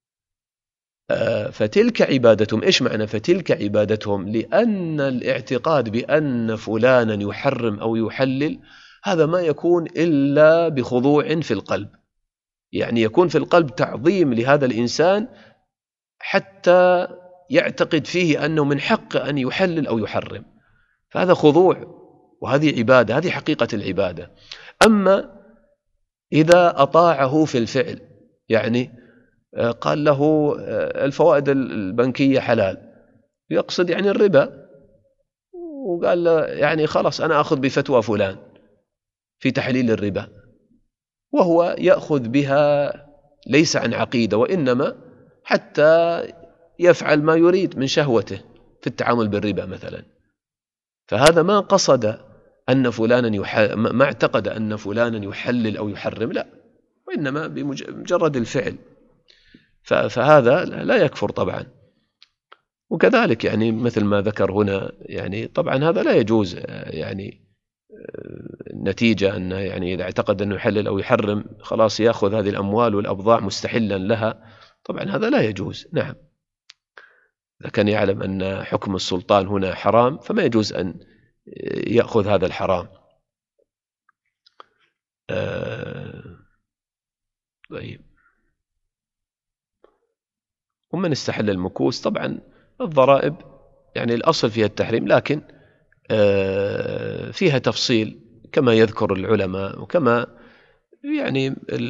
فتلك عبادتهم. إيش معنى فتلك عبادتهم؟ لأن الاعتقاد بأن فلانا يحرم أو يحلل هذا ما يكون إلا بخضوع في القلب، يعني يكون في القلب تعظيم لهذا الإنسان حتى يعتقد فيه أنه من حق أن يحلل أو يحرم، فهذا خضوع وهذه عبادة، هذه حقيقة العبادة. أما إذا أطاعه في الفعل، يعني قال له الفوائد البنكية حلال، يقصد يعني الربا، وقال له يعني خلاص أنا أخذ بفتوى فلان في تحليل الربا، وهو يأخذ بها ليس عن عقيدة، وإنما حتى يفعل ما يريد من شهوته في التعامل بالربا مثلا. فهذا ما قصد أن فلانا يحل... ما اعتقد أن فلانا يحلل أو يحرم، لا، وإنما بمجرد الفعل، فهذا لا يكفر طبعا. وكذلك يعني مثل ما ذكر هنا، يعني طبعا هذا لا يجوز، يعني نتيجة أنه يعني إذا اعتقد أنه يحلل أو يحرم خلاص يأخذ هذه الأموال والأبضاع مستحلا لها، طبعا هذا لا يجوز. نعم، إذا كان يعلم أن حكم السلطان هنا حرام فما يجوز أن يأخذ هذا الحرام. آه طيب، ومن استحل المكوس، طبعا الضرائب يعني الأصل فيها التحريم، لكن آه فيها تفصيل كما يذكر العلماء، وكما يعني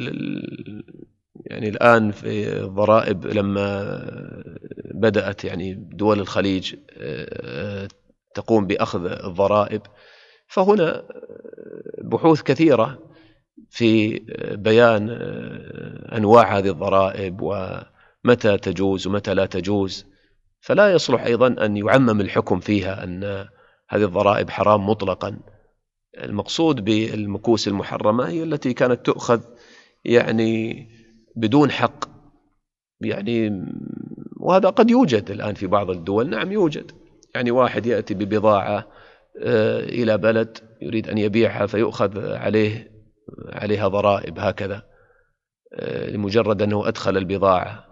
يعني الآن في الضرائب لما بدأت يعني دول الخليج تقوم بأخذ الضرائب، فهنا بحوث كثيرة في بيان أنواع هذه الضرائب ومتى تجوز ومتى لا تجوز، فلا يصلح أيضا أن يعمم الحكم فيها أن هذه الضرائب حرام مطلقا. المقصود بالمكوس المحرمة هي التي كانت تؤخذ يعني بدون حق، يعني وهذا قد يوجد الآن في بعض الدول، نعم يوجد، يعني واحد يأتي ببضاعة إلى بلد يريد أن يبيعها فيؤخذ عليه عليها ضرائب هكذا لمجرد أنه أدخل البضاعة،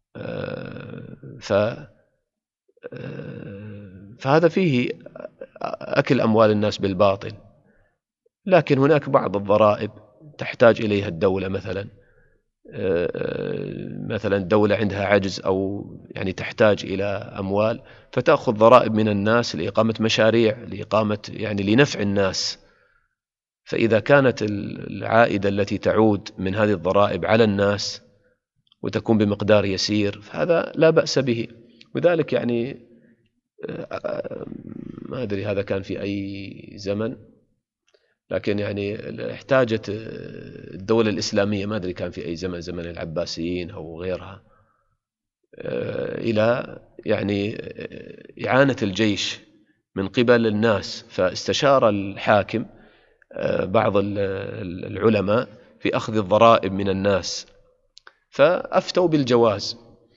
ف فهذا فيه أكل أموال الناس بالباطل. لكن هناك بعض الضرائب تحتاج إليها الدولة مثلا، مثلا دولة عندها عجز أو يعني تحتاج إلى أموال، فتأخذ ضرائب من الناس لإقامة مشاريع، لإقامة يعني لنفع الناس. فإذا كانت العائدة التي تعود من هذه الضرائب على الناس وتكون بمقدار يسير فهذا لا بأس به. وذلك يعني ما أدري هذا كان في أي زمن، لكن يعني احتاجت الدولة الإسلامية، ما أدري كان في أي زمن، زمن العباسيين أو غيرها، إلى يعني إعانة الجيش من قبل الناس. فاستشار الحاكم بعض العلماء في أخذ الضرائب من الناس فأفتوا بالجواز.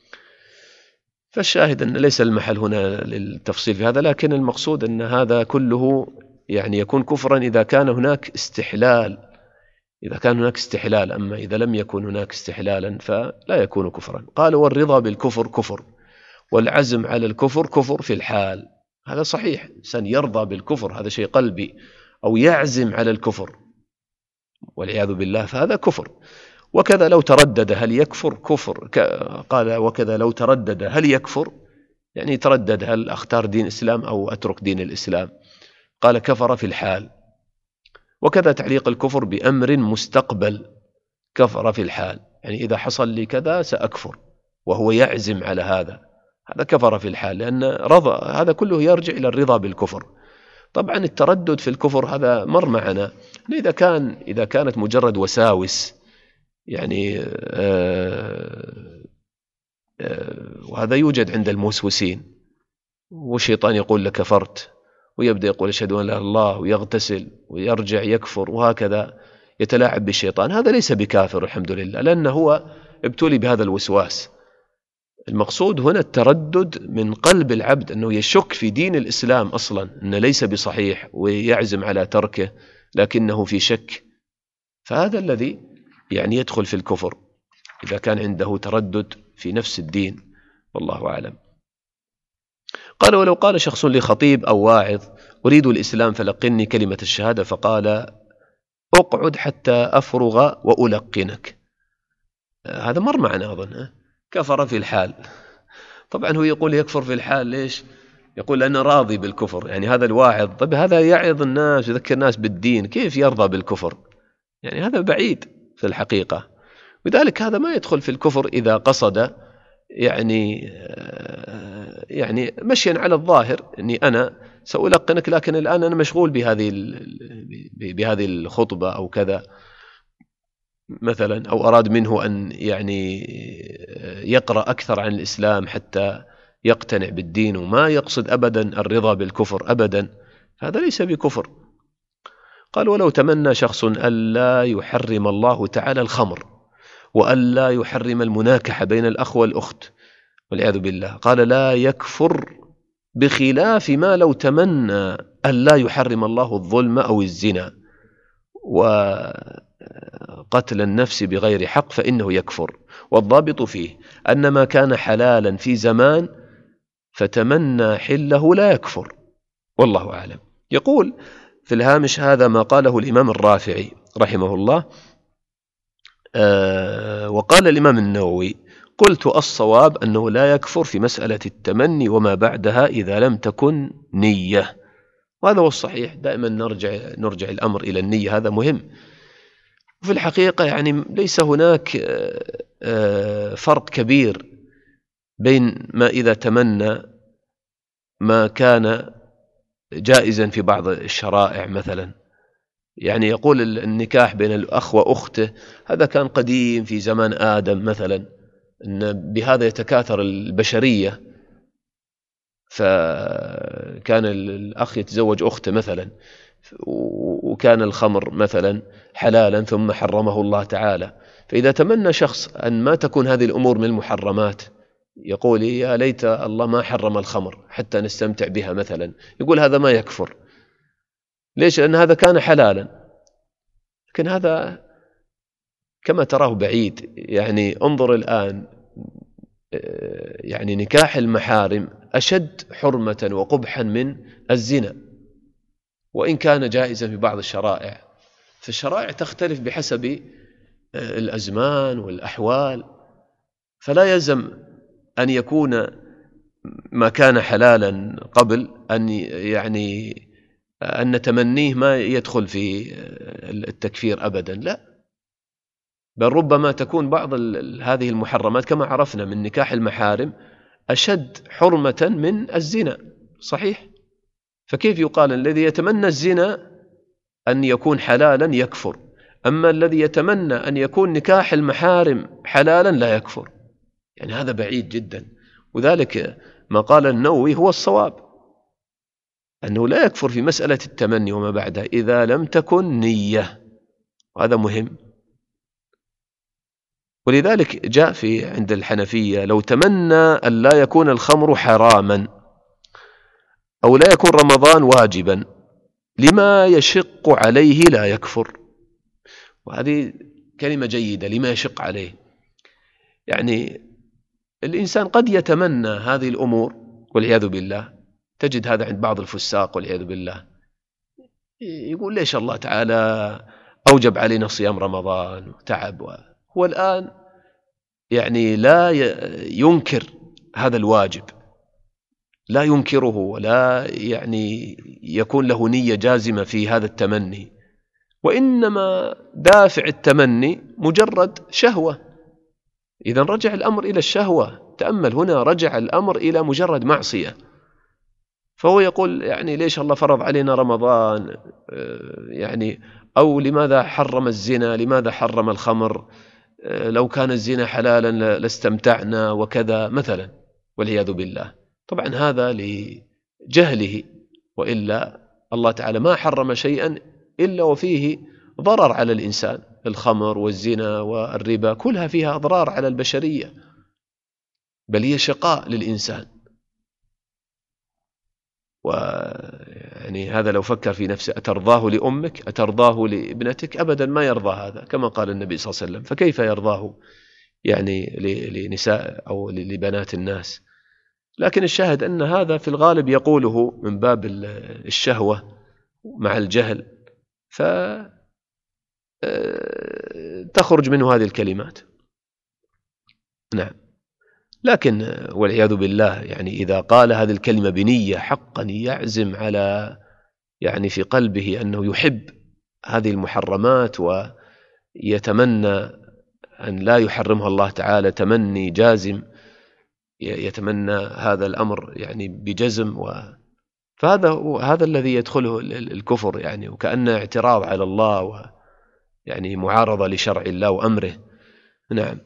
فالشاهد أن ليس المحل هنا للتفصيل في هذا، لكن المقصود أن هذا كله يعني يكون كفرا إذا كان هناك استحلال، إذا كان هناك استحلال. أما إذا لم يكن هناك استحلالا فلا يكون كفرا. قال والرضا بالكفر كفر، والعزم على الكفر كفر في الحال. هذا صحيح، إنسان يرضى بالكفر هذا شيء قلبي، أو يعزم على الكفر والعياذ بالله فهذا كفر. وكذا لو تردد هل يكفر كفر، قال وكذا لو تردد هل يكفر، يعني تردد هل أختار دين الإسلام أو أترك دين الإسلام، قال كفر في الحال. وكذا تعليق الكفر بأمر مستقبل، كفر في الحال، يعني إذا حصل لي كذا سأكفر، وهو يعزم على هذا، هذا كفر في الحال، لأن رضا هذا كله يرجع إلى الرضا بالكفر. طبعا التردد في الكفر هذا مر معنا، إذا كان إذا كانت مجرد وساوس يعني آه آه وهذا يوجد عند الموسوسين، والشيطان يقول لك كفرت ويبدأ يقول أشهد أن لا إله إلا الله ويغتسل ويرجع يكفر، وهكذا يتلاعب بالشيطان. هذا ليس بكافر الحمد لله، لأنه هو ابتلي بهذا الوسواس. المقصود هنا التردد من قلب العبد، أنه يشك في دين الإسلام أصلا أنه ليس بصحيح ويعزم على تركه لكنه في شك، فهذا الذي يعني يدخل في الكفر إذا كان عنده تردد في نفس الدين، والله أعلم. قال ولو قال شخص لخطيب أو واعظ أريد الإسلام فلقني كلمة الشهادة، فقال أقعد حتى أفرغ وألقنك، هذا مر معنا أظن، كفر في الحال. طبعا هو يقول يكفر في الحال ليش؟ يقول أنا راضي بالكفر، يعني هذا الواعظ طيب هذا يعظ الناس يذكر الناس بالدين، كيف يرضى بالكفر؟ يعني هذا بعيد في الحقيقة. لذلك هذا ما يدخل في الكفر إذا قصد يعني يعني مشيا على الظاهر أني أنا سألقنك لكن الآن أنا مشغول بهذه بهذه الخطبة أو كذا مثلا، أو أراد منه أن يعني يقرأ أكثر عن الإسلام حتى يقتنع بالدين، وما يقصد أبدا الرضا بالكفر أبدا، هذا ليس بكفر. قال ولو تمنى شخص ألا يحرم الله تعالى الخمر وألا يحرم المناكحة بين الأخ والأخت والعياذ بالله، قال لا يكفر، بخلاف ما لو تمنى ألا يحرم الله الظلم أو الزنا وقتل النفس بغير حق فإنه يكفر. والضابط فيه أن ما كان حلالا في زمان فتمنى حله لا يكفر، والله أعلم. يقول في الهامش هذا ما قاله الإمام الرافعي رحمه الله. آه وقال الإمام النووي قلت الصواب أنه لا يكفر في مسألة التمني وما بعدها إذا لم تكن نية، وهذا هو الصحيح. دائما نرجع, نرجع الأمر إلى النية، هذا مهم. وفي الحقيقة يعني ليس هناك آه فرق كبير بين ما إذا تمنى ما كان جائزا في بعض الشرائع مثلا، يعني يقول النكاح بين الأخ وأخته هذا كان قديم في زمان آدم مثلا، أن بهذا يتكاثر البشرية، فكان الأخ يتزوج أخته مثلا، وكان الخمر مثلا حلالا ثم حرمه الله تعالى. فإذا تمنى شخص أن ما تكون هذه الأمور من المحرمات، يقول يا ليت الله ما حرم الخمر حتى نستمتع بها مثلا، يقول هذا ما يكفر. ليش؟ لأن هذا كان حلالا، لكن هذا كما تراه بعيد. يعني انظر الآن، يعني نكاح المحارم أشد حرمة وقبحا من الزنا، وإن كان جائزا في بعض الشرائع، فالشرائع تختلف بحسب الأزمان والأحوال، فلا يلزم أن يكون ما كان حلالا قبل أن يعني أن تمنيه ما يدخل في التكفير أبدا، لا، بل ربما تكون بعض هذه المحرمات كما عرفنا من نكاح المحارم أشد حرمة من الزنا، صحيح؟ فكيف يقال الذي يتمنى الزنا أن يكون حلالا يكفر، أما الذي يتمنى أن يكون نكاح المحارم حلالا لا يكفر؟ يعني هذا بعيد جدا. وذلك ما قال النووي هو الصواب، أنه لا يكفر في مسألة التمني وما بعدها إذا لم تكن نية، وهذا مهم. ولذلك جاء في عند الحنفية لو تمنى أن لا يكون الخمر حراما أو لا يكون رمضان واجبا لما يشق عليه لا يكفر. وهذه كلمة جيدة، لما يشق عليه، يعني الإنسان قد يتمنى هذه الأمور والعياذ بالله. تجد هذا عند بعض الفساق والعياذ بالله، يقول ليش الله تعالى أوجب علينا صيام رمضان وتعب، هو الآن يعني لا ينكر هذا الواجب، لا ينكره ولا يعني يكون له نية جازمة في هذا التمني، وإنما دافع التمني مجرد شهوة. إذا رجع الأمر إلى الشهوة، تأمل هنا رجع الأمر إلى مجرد معصية، فهو يقول يعني ليش الله فرض علينا رمضان، يعني أو لماذا حرم الزنا، لماذا حرم الخمر، لو كان الزنا حلالا لاستمتعنا وكذا مثلا، والعياذ بالله. طبعا هذا لجهله، وإلا الله تعالى ما حرم شيئا إلا وفيه ضرر على الإنسان. الخمر والزنا والربا كلها فيها أضرار على البشرية، بل هي شقاء للإنسان. ويعني هذا لو فكر في نفسه، أترضاه لأمك، أترضاه لابنتك؟ أبدا ما يرضى هذا، كما قال النبي صلى الله عليه وسلم، فكيف يرضاه يعني لنساء أو لبنات الناس؟ لكن الشاهد أن هذا في الغالب يقوله من باب الشهوة مع الجهل، فتخرج منه هذه الكلمات. نعم. لكن والعياذ بالله يعني إذا قال هذه الكلمة بنية حقا يعزم على يعني في قلبه أنه يحب هذه المحرمات ويتمنى أن لا يحرمها الله تعالى تمني جازم، يتمنى هذا الأمر يعني بجزم، و فهذا هذا الذي يدخله الكفر يعني، وكأنه اعتراض على الله ويعني معارضة لشرع الله وأمره. نعم.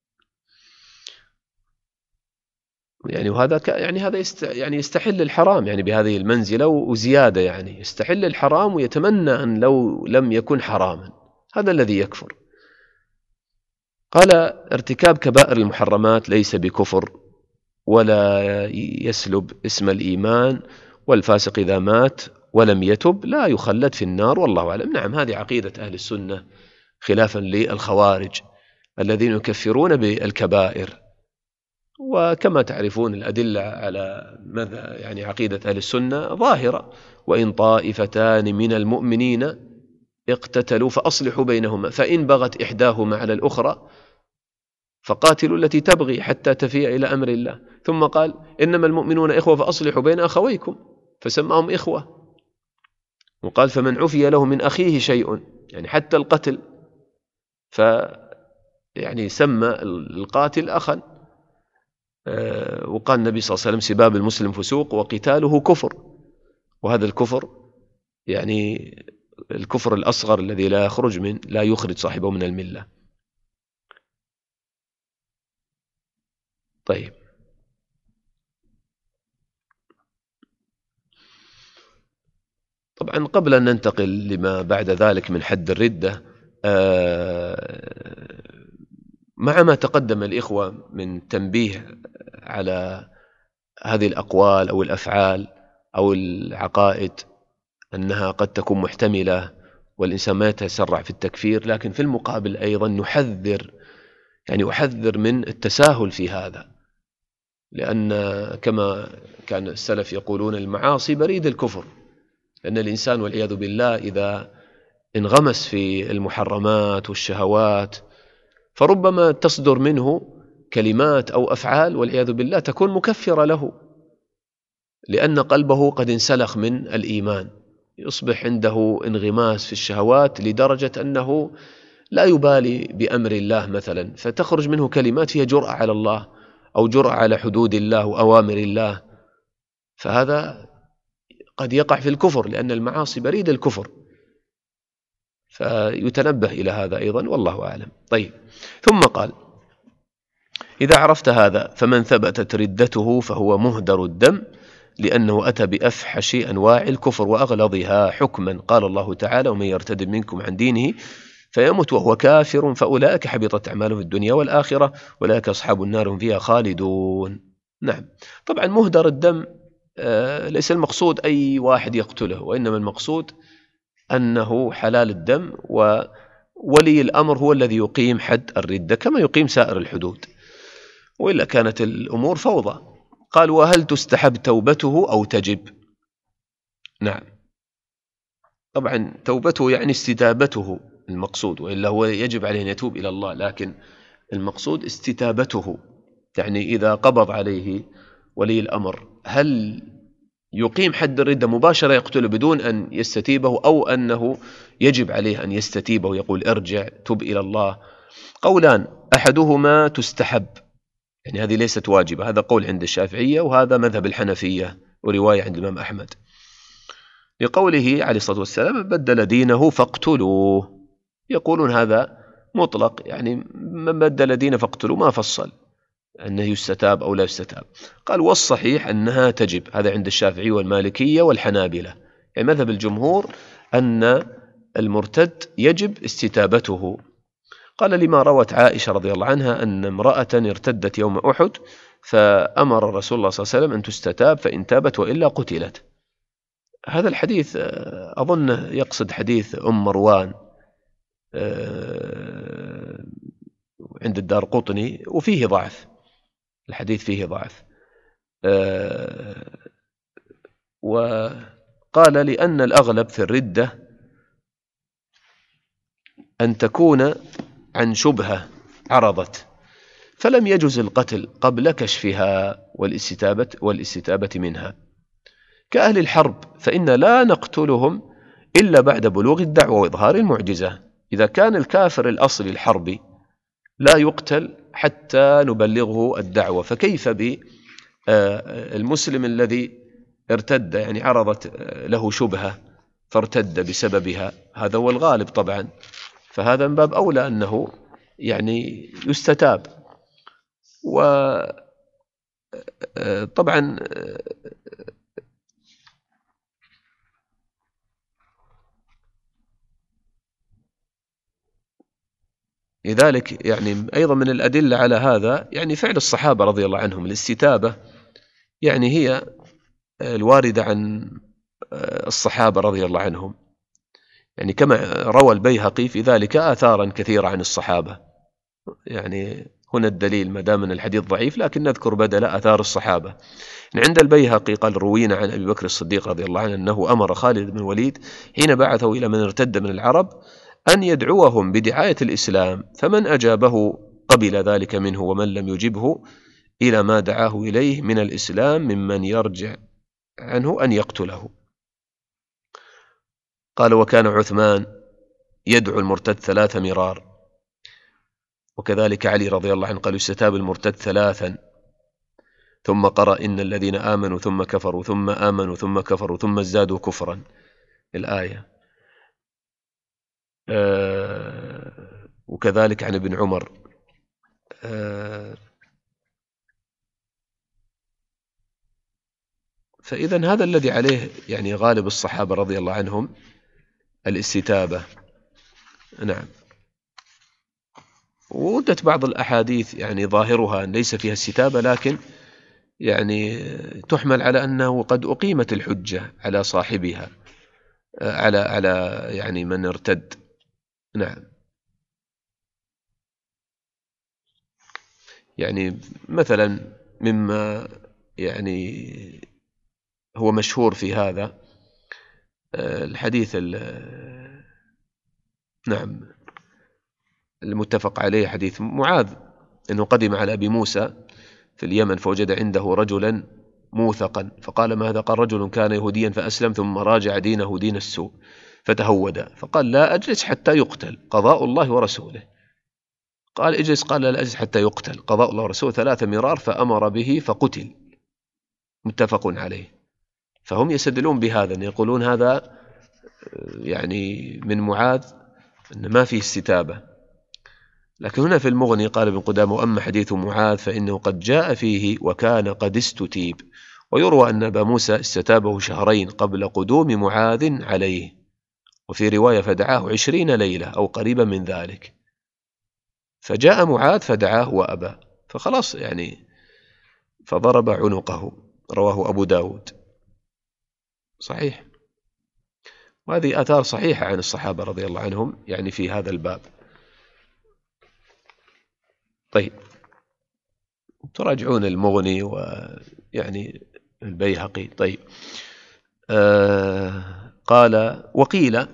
يعني وهذا يعني هذا يست يعني يستحل الحرام يعني بهذه المنزلة وزيادة، يعني يستحل الحرام ويتمنى أن لو لم يكن حراما، هذا الذي يكفر. قال ارتكاب كبائر المحرمات ليس بكفر ولا يسلب اسم الإيمان، والفاسق إذا مات ولم يتب لا يخلد في النار، والله أعلم. نعم، هذه عقيدة أهل السنة خلافا للخوارج الذين يكفرون بالكبائر. وكما تعرفون الأدلة على ماذا يعني عقيدة أهل السنة ظاهرة: وإن طائفتان من المؤمنين اقتتلوا فأصلحوا بينهما فإن بغت إحداهما على الأخرى فقاتلوا التي تبغي حتى تفيء إلى أمر الله. ثم قال: إنما المؤمنون إخوة فأصلحوا بين أخويكم، فسماهم إخوة. وقال: فمن عفي له من أخيه شيء، يعني حتى القتل، ف يعني سمى القاتل أخا. وقال النبي صلى الله عليه وسلم: سباب المسلم فسوق وقتاله كفر. وهذا الكفر يعني الكفر الأصغر الذي لا يخرج من لا يخرج صاحبه من الملة. طيب، طبعا قبل أن ننتقل لما بعد ذلك من حد الردة، مع ما تقدم الإخوة من تنبيه على هذه الأقوال أو الأفعال أو العقائد أنها قد تكون محتملة والإنسان ما يتسرع في التكفير، لكن في المقابل أيضا نحذر يعني أحذر من التساهل في هذا، لأن كما كان السلف يقولون: المعاصي بريد الكفر. لأن الإنسان والعياذ بالله إذا انغمس في المحرمات والشهوات فربما تصدر منه كلمات أو أفعال والعياذ بالله تكون مكفرة له، لأن قلبه قد انسلخ من الإيمان، يصبح عنده انغماس في الشهوات لدرجة أنه لا يبالي بأمر الله مثلا، فتخرج منه كلمات فيها جرأة على الله أو جرأة على حدود الله وأوامر الله، فهذا قد يقع في الكفر، لأن المعاصي بريد الكفر، فيتنبه إلى هذا أيضا والله أعلم. طيب، ثم قال: إذا عرفت هذا فمن ثبتت ردته فهو مهدر الدم، لأنه أتى بأفحش أنواع الكفر وأغلظها حكما. قال الله تعالى: ومن يرتد منكم عن دينه فيمت وهو كافر فأولئك حبطت أعمالهم في الدنيا والآخرة أولئك أصحاب النار هم فيها خالدون. نعم، طبعا مهدر الدم آه ليس المقصود أي واحد يقتله، وإنما المقصود أنه حلال الدم، وولي الأمر هو الذي يقيم حد الردة كما يقيم سائر الحدود، وإلا كانت الأمور فوضى. قال: وهل تستحب توبته أو تجب؟ نعم، طبعا توبته يعني استتابته المقصود، وإلا هو يجب عليه أن يتوب إلى الله، لكن المقصود استتابته، يعني إذا قبض عليه ولي الأمر هل يقيم حد الردة مباشرة يقتله بدون أن يستتيبه، أو أنه يجب عليه أن يستتيبه ويقول ارجع تب إلى الله؟ قولان: أحدهما تستحب، يعني هذه ليست واجبة، هذا قول عند الشافعية وهذا مذهب الحنفية ورواية عند الإمام أحمد، لقوله عليه الصلاة والسلام: بدل دينه فاقتلوه. يقولون هذا مطلق، يعني من بدل دينه فاقتلوه، ما فصل أنه يستتاب أو لا يستتاب. قال: والصحيح أنها تجب، هذا عند الشافعي والمالكية والحنابلة، يعني مذهب الجمهور أن المرتد يجب استتابته. قال: لما روت عائشة رضي الله عنها أن امرأة ارتدت يوم أحد فأمر رسول الله صلى الله عليه وسلم أن تستتاب فإن تابت وإلا قتلت. هذا الحديث أظن يقصد حديث أم مروان عند الدارقطني، وفيه ضعف، الحديث فيه ضعف. وقال: لأن الأغلب في الردة أن تكون عن شبهة عرضت، فلم يجز القتل قبل كشفها والاستتابة, والاستتابة منها، كأهل الحرب فإن لا نقتلهم إلا بعد بلوغ الدعوة وإظهار المعجزة. إذا كان الكافر الأصلي الحربي لا يقتل حتى نبلغه الدعوة، فكيف بالمسلم الذي ارتد، يعني عرضت له شبهة فارتد بسببها؟ هذا هو الغالب طبعا، فهذا من باب أولى أنه يعني يستتاب. وطبعا لذلك يعني أيضا من الأدلة على هذا يعني فعل الصحابة رضي الله عنهم، الاستتابة يعني هي الواردة عن الصحابة رضي الله عنهم، يعني كما روى البيهقي في ذلك آثارا كثيرة عن الصحابة. يعني هنا الدليل، ما دام الحديث ضعيف لكن نذكر بدل آثار الصحابة. عند البيهقي قال: روينا عن أبي بكر الصديق رضي الله عنه أنه أمر خالد بن الوليد حين بعثه إلى من ارتد من العرب أن يدعوهم بدعاية الإسلام، فمن أجابه قبل ذلك منه، ومن لم يجبه إلى ما دعاه إليه من الإسلام ممن يرجع عنه أن يقتله. قال: وكان عثمان يدعو المرتد ثلاث مرار، وكذلك علي رضي الله عنه قال: يستتاب المرتد ثلاثا، ثم قرأ: إن الذين آمنوا ثم كفروا ثم آمنوا ثم كفروا ثم ازدادوا كفرا، الآية. آه وكذلك عن ابن عمر. آه فإذا هذا الذي عليه يعني غالب الصحابة رضي الله عنهم، الاستتابة. نعم. وودت بعض الأحاديث يعني ظاهرها ليس فيها استتابة، لكن يعني تحمل على أنه قد أقيمت الحجة على صاحبها، على على يعني من ارتد. نعم. يعني مثلا مما يعني هو مشهور في هذا الحديث، نعم، المتفق عليه حديث معاذ أنه قدم على أبي موسى في اليمن فوجد عنده رجلا موثقا فقال ما هذا؟ قال رجل كان يهوديا فأسلم ثم راجع دينه دين السوء فتهود، فقال لا أجلس حتى يقتل قضاء الله ورسوله. قال اجلس، قال لا أجلس حتى يقتل قضاء الله ورسوله ثلاث مرار فأمر به فقتل، متفق عليه. فهم يستدلون بهذا، يقولون هذا يعني من معاذ أن ما فيه استتابة. لكن هنا في المغني قال ابن قدامة وأما حديث معاذ فإنه قد جاء فيه وكان قد استتيب، ويروى أن أبا موسى استتابه شهرين قبل قدوم معاذ عليه، وفي رواية فدعاه عشرين ليلة أو قريبا من ذلك، فجاء معاذ فدعاه وأبى فخلاص يعني فضرب عنقه. رواه أبو داود صحيح. وهذه آثار صحيحة عن الصحابة رضي الله عنهم يعني في هذا الباب. طيب تراجعون المغني ويعني البيهقي. طيب آه قال وقيل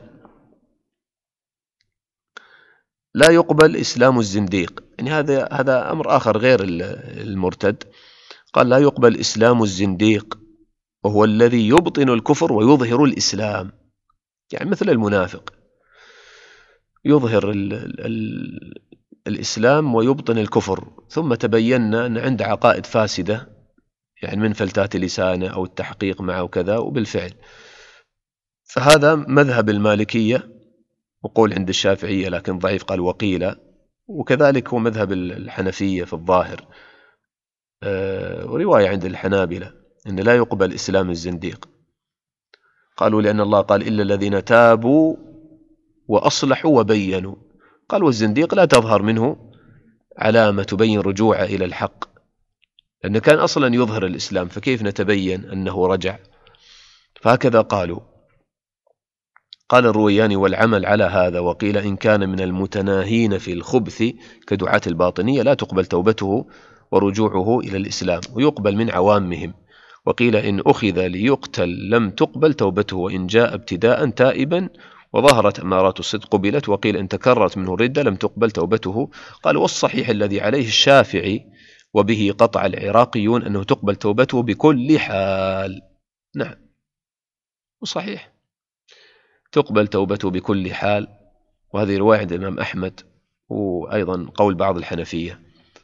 لا يقبل إسلام الزنديق، يعني هذا هذا أمر آخر غير المرتد. قال لا يقبل إسلام الزنديق وهو الذي يبطن الكفر ويظهر الإسلام، يعني مثل المنافق يظهر ال ال الإسلام ويبطن الكفر، ثم تبينا أن عنده عقائد فاسدة يعني من فلتات لسانه أو التحقيق معه وكذا، وبالفعل فهذا مذهب المالكية وقول عند الشافعية لكن ضعيف قال وقيل، وكذلك هو مذهب الحنفية في الظاهر، أه ورواية عند الحنابلة أن لا يقبل إسلام الزنديق. قالوا لأن الله قال إلا الذين تابوا وأصلحوا وبينوا، قال والزنديق لا تظهر منه علامة تبين رجوعه إلى الحق، لأنه كان أصلا يظهر الإسلام فكيف نتبين أنه رجع؟ فهكذا قالوا. قال الروياني والعمل على هذا، وقيل إن كان من المتناهين في الخبث كدعاة الباطنية لا تقبل توبته ورجوعه إلى الإسلام ويقبل من عوامهم. وقيل إن أخذ ليقتل لم تقبل توبته، وإن جاء ابتداء تائبا وظهرت أمارات الصدق قبلت، وقيل إن تكررت منه الردة لم تقبل توبته. قال والصحيح الذي عليه الشافعي وبه قطع العراقيون أنه تقبل توبته بكل حال. نعم وصحيح تقبل توبته بكل حال، وهذه رواية عند الإمام أحمد وأيضا قول بعض الحنفية.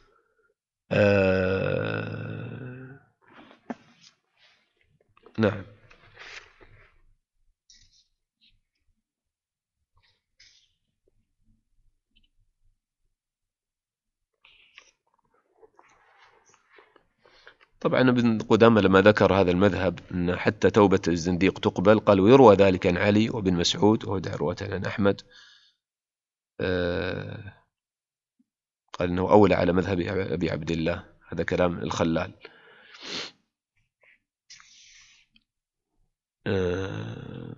آه... نعم طبعا ابن قدامة لما ذكر هذا المذهب أن حتى توبة الزنديق تقبل قال ويروى ذلك عن علي وابن مسعود وهو رواية عن أحمد، آه قال أنه أولى على مذهب أبي عبد الله، هذا كلام الخلال. آه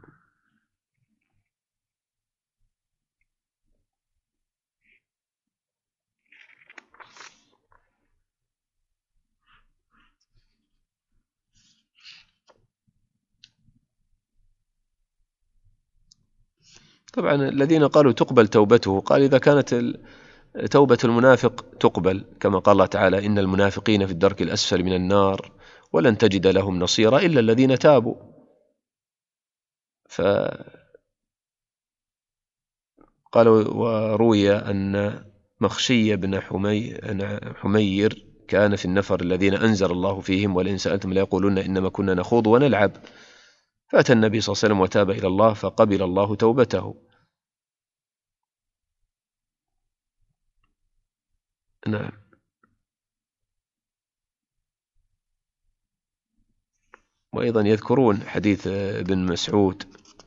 طبعا الذين قالوا تقبل توبته قال إذا كانت توبة المنافق تقبل كما قال الله تعالى إن المنافقين في الدرك الأسفل من النار ولن تجد لهم نصيرا إلا الذين تابوا. فقالوا وروي أن مخشي بن حمي... حمير كان في النفر الذين أنزل الله فيهم ولئن سألتم لا يقولون إنما كنا نخوض ونلعب، فأتى النبي صلى الله عليه وسلم وتاب إلى الله فقبل الله توبته. نعم وأيضا يذكرون حديث ابن مسعود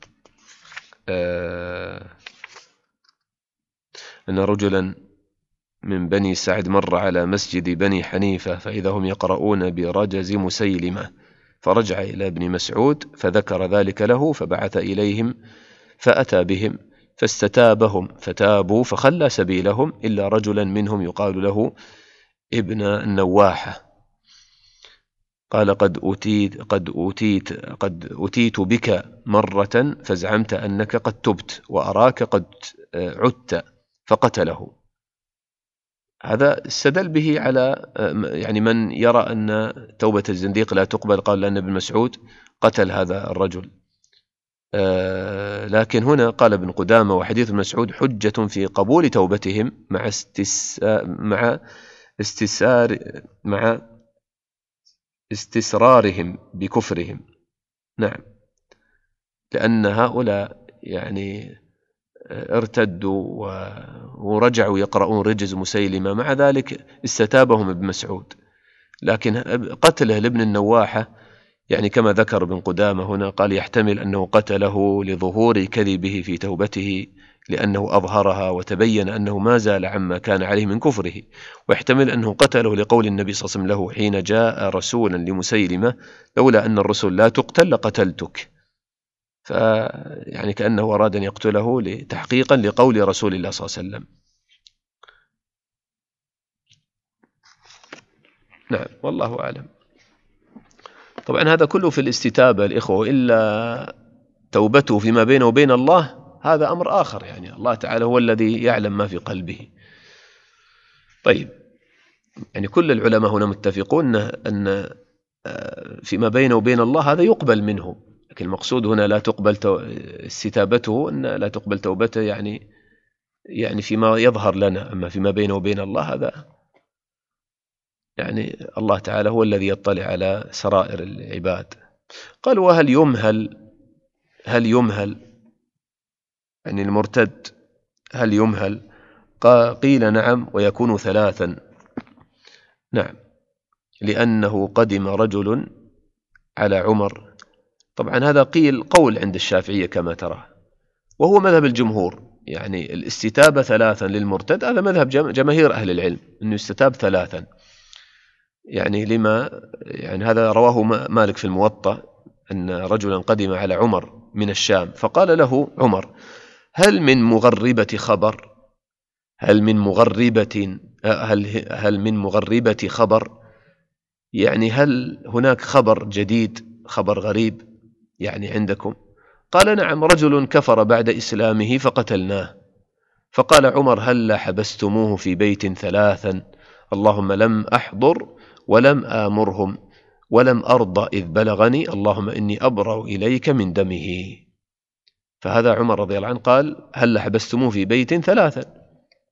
أن رجلا من بني سعد مر على مسجد بني حنيفة فإذا هم يقرؤون برجز مسيلمة، فرجع إلى ابن مسعود فذكر ذلك له فبعث إليهم فأتى بهم فاستتابهم فتابوا فخلى سبيلهم إلا رجلا منهم يقال له ابن النواحة قال قد أتيت قد أتيت قد أتيت بك مرة فزعمت أنك قد تبت وأراك قد عدت فقتله. هذا استدل به على يعني من يرى أن توبة الزنديق لا تقبل، قال لأن ابن مسعود قتل هذا الرجل. لكن هنا قال ابن قدامة وحديث ابن مسعود حجة في قبول توبتهم مع استس مع استسار مع استسرارهم بكفرهم. نعم، لأن هؤلاء يعني ارتدوا ورجعوا يقرؤون رجز مسيلمة، مع ذلك استتابهم ابن مسعود. لكن قتله لابن النواحة يعني كما ذكر ابن قدامة هنا، قال يحتمل أنه قتله لظهور كذبه في توبته لأنه أظهرها وتبين أنه ما زال عما كان عليه من كفره، ويحتمل أنه قتله لقول النبي صلى الله عليه وسلم له حين جاء رسولا لمسيلمة لولا أن الرسل لا تقتل لقتلتك، فيعني كأنه أراد أن يقتله تحقيقا لقول رسول الله صلى الله عليه وسلم. نعم، والله أعلم. طبعا هذا كله في الاستتابة الإخوة، إلا توبته فيما بينه وبين الله هذا أمر آخر، يعني الله تعالى هو الذي يعلم ما في قلبه. طيب، يعني كل العلماء هنا متفقون أن فيما بينه وبين الله هذا يقبل منه، لكن المقصود هنا لا تقبل استتابته، أن لا تقبل توبته يعني يعني فيما يظهر لنا، أما فيما بينه وبين الله هذا يعني الله تعالى هو الذي يطلع على سرائر العباد. قال وهل يمهل هل يمهل يعني المرتد هل يمهل؟ قيل نعم، ويكون ثلاثا. نعم، لأنه قدم رجل على عمر. طبعا هذا قيل قول عند الشافعية كما ترى، وهو مذهب الجمهور، يعني الاستتابة ثلاثا للمرتد، هذا مذهب جماهير أهل العلم أنه يستتاب ثلاثا، يعني لما يعني هذا رواه مالك في الموطأ أن رجلا قدم على عمر من الشام فقال له عمر هل من مغربة خبر هل من مغربة هل هل من مغربة خبر يعني هل هناك خبر جديد، خبر غريب يعني عندكم؟ قال نعم، رجل كفر بعد إسلامه فقتلناه. فقال عمر هل حبستموه في بيت ثلاثا؟ اللهم لم أحضر ولم آمرهم ولم أرضى إذ بلغني، اللهم إني أبرأ إليك من دمه. فهذا عمر رضي الله عنه قال هل حبستموه في بيت ثلاثا.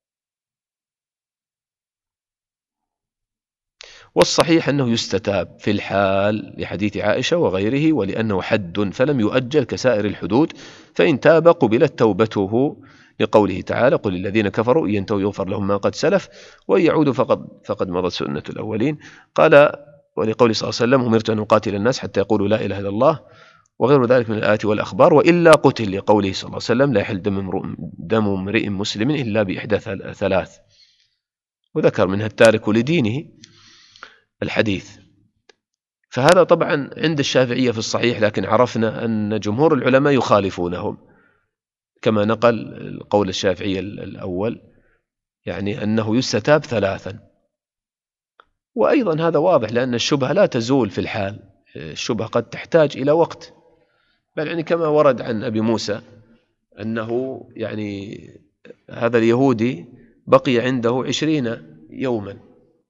والصحيح أنه يستتاب في الحال لحديث عائشة وغيره، ولأنه حد فلم يؤجل كسائر الحدود، فإن تاب قبلت توبته لقوله تعالى قل الذين كفروا ينتهوا يغفر لهم ما قد سلف وإن يعودوا فقد, فقد مضت سنة الأولين. قال ولقول صلى الله عليه وسلم أمرت أن أقاتل الناس حتى يقولوا لا إله إلا الله وغير ذلك من الآيات والأخبار، وإلا قتل لقوله صلى الله عليه وسلم لا يحل دم امرئ مسلم إلا بإحدى ثلاث، وذكر منها التارك لدينه الحديث. فهذا طبعا عند الشافعية في الصحيح، لكن عرفنا أن جمهور العلماء يخالفونهم كما نقل القول الشافعي الأول، يعني أنه يستتاب ثلاثا. وأيضا هذا واضح لأن الشبهة لا تزول في الحال، الشبهة قد تحتاج إلى وقت، بل يعني كما ورد عن أبي موسى أنه يعني هذا اليهودي بقي عنده عشرين يوما،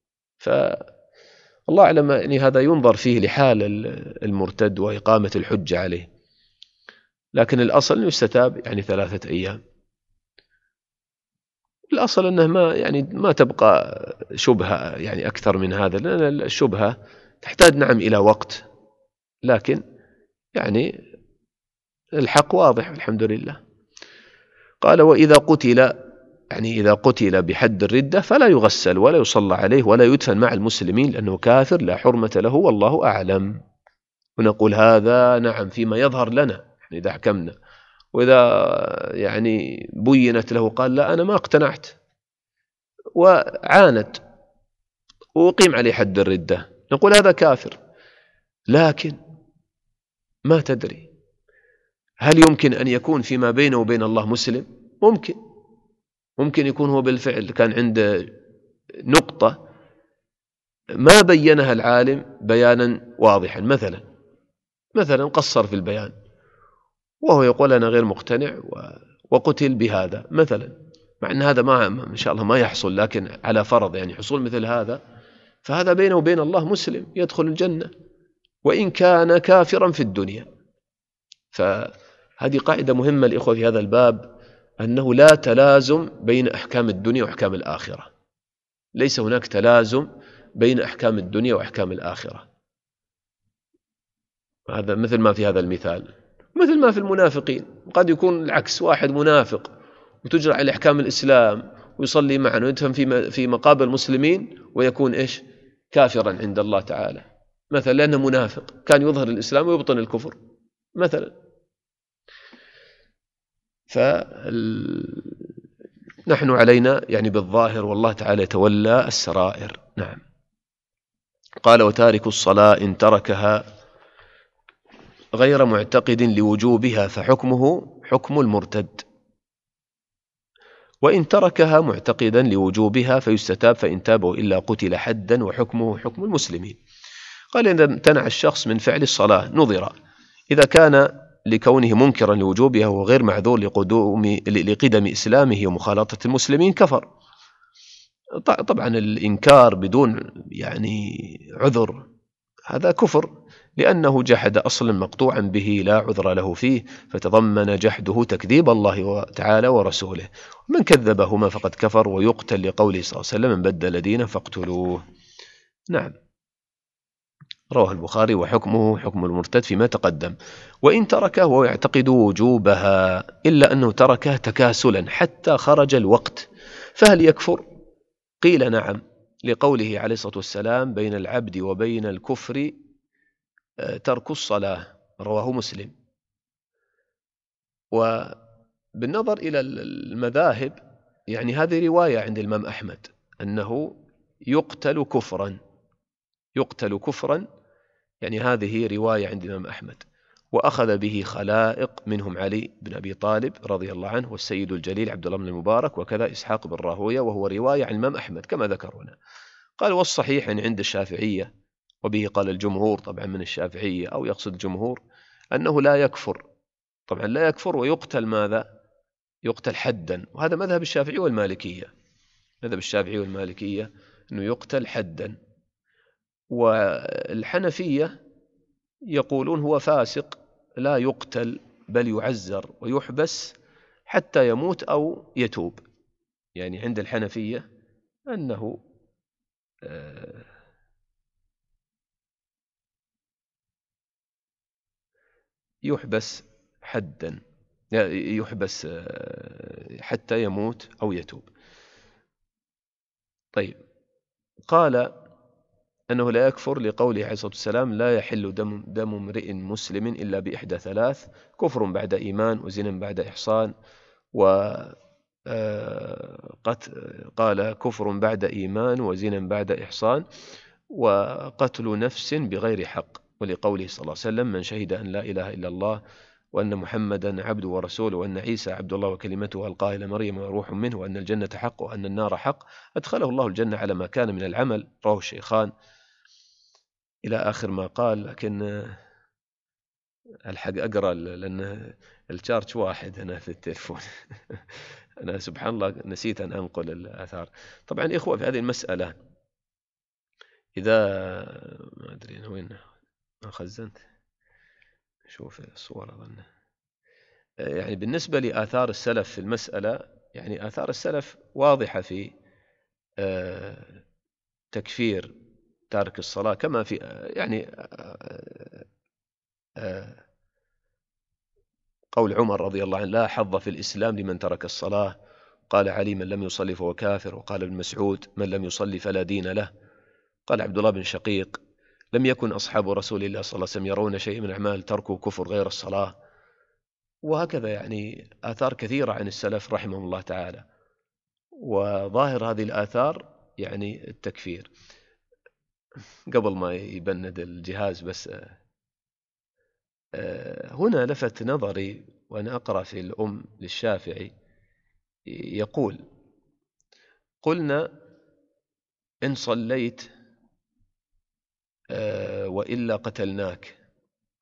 فالله أعلم يعني هذا ينظر فيه لحال المرتد وإقامة الحجة عليه، لكن الأصل يستتاب يعني ثلاثة أيام. الأصل أنه ما يعني ما تبقى شبهة يعني أكثر من هذا، لأن الشبهة تحتاج نعم إلى وقت، لكن يعني الحق واضح الحمد لله. قال وإذا قتل يعني إذا قتل بحد الردة فلا يغسل ولا يصلى عليه ولا يدفن مع المسلمين لأنه كافر لا حرمة له والله أعلم. ونقول هذا نعم فيما يظهر لنا يعني إذا حكمنا، وإذا يعني بينت له قال لا أنا ما اقتنعت وعاند وقيم عليه حد الردة، نقول هذا كافر. لكن ما تدري هل يمكن أن يكون فيما بينه وبين الله مسلم؟ ممكن ممكن يكون هو بالفعل كان عنده نقطة ما بينها العالم بيانا واضحا، مثلا مثلا قصر في البيان وهو يقول أنا غير مقتنع وقتل بهذا مثلا، مع أن هذا ما إن شاء الله ما يحصل، لكن على فرض يعني حصول مثل هذا، فهذا بينه وبين الله مسلم يدخل الجنة وإن كان كافرا في الدنيا. فهذه قاعدة مهمة الإخوة في هذا الباب، أنه لا تلازم بين أحكام الدنيا وأحكام الآخرة، ليس هناك تلازم بين أحكام الدنيا وأحكام الآخرة. هذا مثل ما في هذا المثال، مثل ما في المنافقين، قد يكون العكس، واحد منافق وتجرى على أحكام الإسلام ويصلي معنا ويدفن في في مقابر المسلمين ويكون إيش؟ كافرا عند الله تعالى مثلا، لأنه منافق كان يظهر الإسلام ويبطن الكفر مثلا. فنحن علينا يعني بالظاهر، والله تعالى يتولى السرائر. نعم. قال: وتارك الصلاة إن تركها غير معتقد لوجوبها فحكمه حكم المرتد، وإن تركها معتقدا لوجوبها فيستتاب، فإن تابوا إلا قتل حدا وحكمه حكم المسلمين. قال: إذا امتنع الشخص من فعل الصلاة نظر، إذا كان لكونه منكرا لوجوبها وغير معذور لقدوم لقدم إسلامه ومخالطة المسلمين كفر. طبعا الإنكار بدون يعني عذر هذا كفر، لأنه جحد أصلا مقطوعا به لا عذر له فيه، فتضمن جحده تكذيب الله تعالى ورسوله. من كذبهما فقد كفر، ويقتل لقوله صلى الله عليه وسلم: من بدل دينه فاقتلوه. نعم. رواه البخاري، وحكمه حكم المرتد فيما تقدم. وإن تركه وهو يعتقد وجوبها إلا أنه تركه تكاسلا حتى خرج الوقت، فهل يكفر؟ قيل: نعم، لقوله عليه الصلاة والسلام: بين العبد وبين الكفر ترك الصلاة، رواه مسلم. وبالنظر إلى المذاهب يعني هذه رواية عند الإمام أحمد أنه يقتل كفرا، يقتل كفرا، يعني هذه رواية عند الإمام أحمد، وأخذ به خلائق منهم علي بن أبي طالب رضي الله عنه، والسيد الجليل عبد الله بن المبارك، وكذا إسحاق بن راهوية، وهو رواية عن الإمام أحمد كما ذكرنا. قال: والصحيح يعني عند الشافعية، وبه قال الجمهور طبعا من الشافعية أو يقصد الجمهور، أنه لا يكفر، طبعا لا يكفر ويقتل ماذا؟ يقتل حدا، وهذا مذهب الشافعي والمالكية، مذهب الشافعي والمالكية أنه يقتل حدا. والحنفية يقولون هو فاسق لا يقتل بل يعزر ويحبس حتى يموت أو يتوب. يعني عند الحنفية أنه يحبس حدا، يحبس حتى يموت أو يتوب. طيب، قال أنه لا يكفر لقوله عليه الصلاة والسلام: لا يحل دم, دم امرئ مسلم إلا بإحدى ثلاث: كفر بعد إيمان، وزنا بعد إحصان، و قال: كفر بعد إيمان وزنا بعد إحصان، وقتل نفس بغير حق، ولقوله صلى الله عليه وسلم: من شهد أن لا إله إلا الله وأن محمدا عبده ورسوله وأن عيسى عبد الله وكلمته ألقاها إلى مريم وروح منه وأن الجنة حق وأن النار حق، أدخله الله الجنة على ما كان من العمل، رواه الشيخان، إلى آخر ما قال. لكن الحق أقرأ لأن الشارج واحد هنا في التلفون. أنا سبحان الله نسيت أن أنقل الآثار. طبعا إخوة في هذه المسألة، إذا ما أدري أنا وين ما خزنت، شوف الصور أظن، يعني بالنسبة لآثار السلف في المسألة، يعني آثار السلف واضحة في تكفير تارك الصلاة، كما في يعني قول عمر رضي الله عنه: لا حظ في الإسلام لمن ترك الصلاة. قال علي: من لم يصلي فهو كافر. وقال ابن مسعود: من لم يصلي فلا دين له. قال عبد الله بن شقيق: لم يكن أصحاب رسول الله صلى الله عليه وسلم يرون شيء من أعمال تركوا كفر غير الصلاة. وهكذا يعني آثار كثيرة عن السلف رحمهم الله تعالى، وظاهر هذه الآثار يعني التكفير. قبل ما يبند الجهاز بس، هنا لفت نظري وأنا أقرأ في الأم للشافعي يقول: قلنا إن صليت وإلا قتلناك.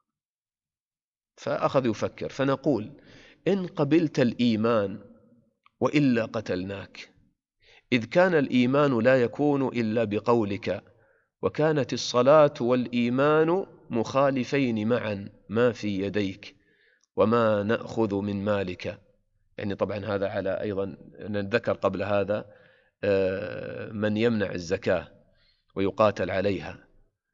فأخذ يفكر، فنقول: إن قبلت الإيمان وإلا قتلناك، إذ كان الإيمان لا يكون إلا بقولك، وكانت الصلاة والإيمان مخالفين معا ما في يديك، وما نأخذ من مالك. يعني طبعا هذا على أيضا نذكر قبل هذا من يمنع الزكاة ويقاتل عليها،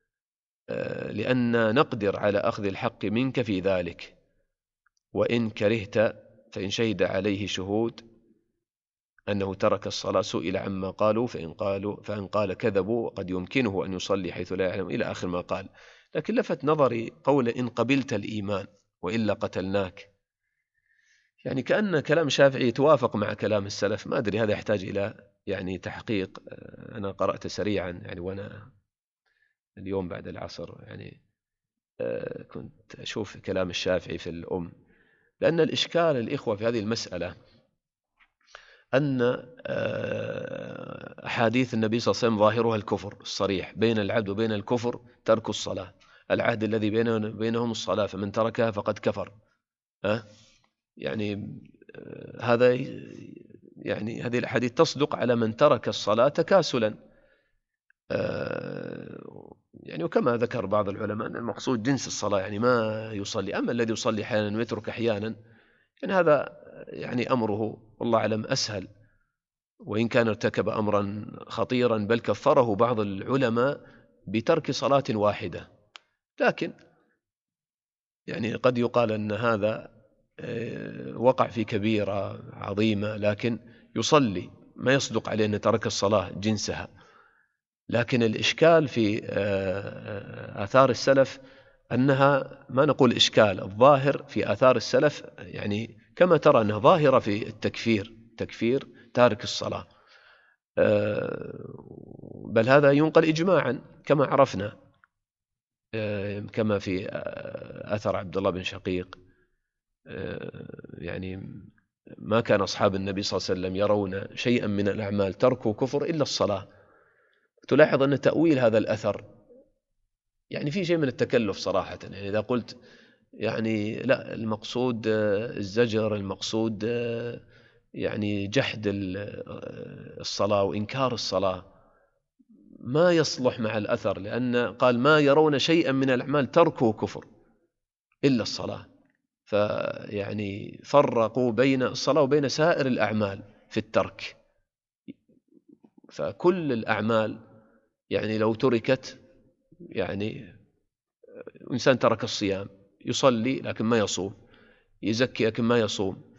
لأن نقدر على أخذ الحق منك في ذلك، وإن كرهت فإن شهد عليه شهود أنه ترك الصلاة سئل عما قالوا، فإن قالوا فإن قال كذبوا وقد يمكنه أن يصلي حيث لا يعلم، إلى آخر ما قال. لكن لفت نظري قول إن قبلت الإيمان وإلا قتلناك، يعني كأن كلام الشافعي يتوافق مع كلام السلف. ما أدري، هذا يحتاج إلى يعني تحقيق. أنا قرأت سريعا يعني وأنا اليوم بعد العصر، يعني كنت أشوف كلام الشافعي في الأم، لأن الإشكال الإخوة في هذه المسألة أن أحاديث النبي صلى الله عليه وسلم ظاهرها الكفر الصريح، بين العبد وبين الكفر ترك الصلاة، العهد الذي بينهم الصلاة، فمن تركها فقد كفر. أه؟ يعني هذا يعني هذه الأحاديث تصدق على من ترك الصلاة تكاسلا. أه يعني وكما ذكر بعض العلماء أن المقصود جنس الصلاة، يعني ما يصلي. أما الذي يصلي أحيانا ويترك أحيانا، يعني هذا يعني أمره والله أعلم أسهل، وإن كان ارتكب أمرا خطيرا بل كفره بعض العلماء بترك صلاة واحدة. لكن يعني قد يقال أن هذا وقع في كبيرة عظيمة، لكن يصلي، ما يصدق عليه أن ترك الصلاة جنسها. لكن الإشكال في آثار السلف أنها، ما نقول إشكال، الظاهر في آثار السلف يعني كما ترى أنها ظاهرة في التكفير، تكفير تارك الصلاة، بل هذا ينقل إجماعا كما عرفنا، كما في أثر عبد الله بن شقيق. يعني ما كان أصحاب النبي صلى الله عليه وسلم يرون شيئا من الأعمال تركوا كفر إلا الصلاة. تلاحظ أن تأويل هذا الأثر يعني في شيء من التكلف صراحة. يعني إذا قلت يعني لا، المقصود الزجر، المقصود يعني جحد الصلاة وإنكار الصلاة، ما يصلح مع الأثر، لأن قال ما يرون شيئا من الأعمال تركوا كفر إلا الصلاة. فيعني فرقوا بين الصلاة وبين سائر الأعمال في الترك. فكل الأعمال يعني لو تركت، يعني إنسان ترك الصيام، يصلي لكن ما يصوم، يزكي لكن ما يصوم،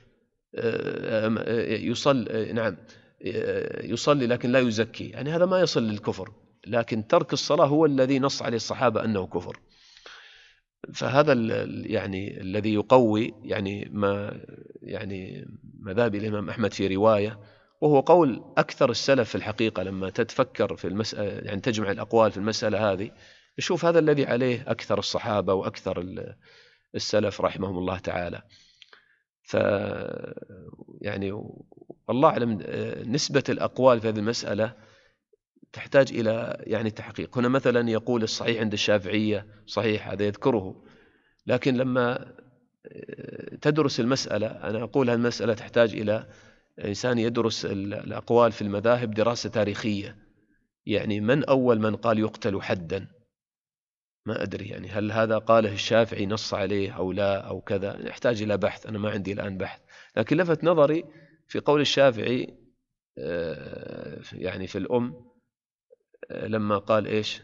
يصلي نعم يصلي لكن لا يزكي، يعني هذا ما يصل للكفر. لكن ترك الصلاة هو الذي نص عليه الصحابة أنه كفر. فهذا يعني الذي يقوي يعني ما يعني مذهب الإمام أحمد في رواية، وهو قول أكثر السلف في الحقيقة. لما تتفكر في المسألة، يعني تجمع الأقوال في المسألة هذه، نشوف هذا الذي عليه أكثر الصحابة وأكثر السلف رحمهم الله تعالى. ف يعني الله أعلم نسبة الأقوال في هذه المسألة تحتاج إلى يعني تحقيق. هنا مثلا يقول الصحيح عند الشافعية، صحيح هذا يذكره، لكن لما تدرس المسألة، أنا أقول هالمسألة تحتاج إلى إنسان يدرس الأقوال في المذاهب دراسة تاريخية. يعني من أول من قال يقتل حدا؟ ما أدري يعني هل هذا قاله الشافعي نص عليه أو لا أو كذا، نحتاج إلى بحث، أنا ما عندي الآن بحث. لكن لفت نظري في قول الشافعي يعني في الأم لما قال إيش،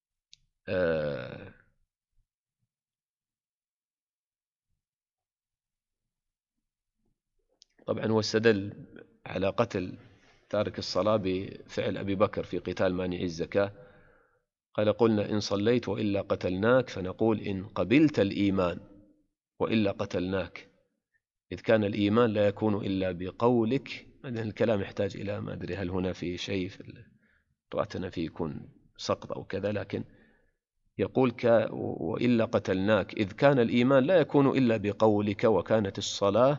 طبعا هو استدل على قتل تارك الصلاة بفعل أبي بكر في قتال مانعي الزكاة. قال قلنا إن صليت وإلا قتلناك، فنقول إن قبلت الإيمان وإلا قتلناك، إذ كان الإيمان لا يكون إلا بقولك. الكلام يحتاج إلى ما أدري هل هنا في شيء في رأتنا فيه يكون سقط أو كذا، لكن يقول ك وإلا قتلناك، إذ كان الإيمان لا يكون إلا بقولك، وكانت الصلاة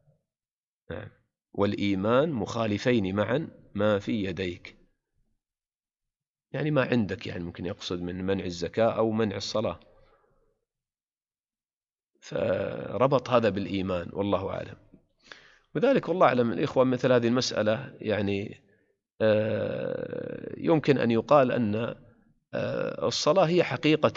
والإيمان مخالفين معا ما في يديك. يعني ما عندك، يعني ممكن يقصد من منع الزكاة أو منع الصلاة. فربط هذا بالإيمان والله أعلم. وذلك والله أعلم الإخوة مثل هذه المسألة يعني يمكن أن يقال أن الصلاة هي حقيقة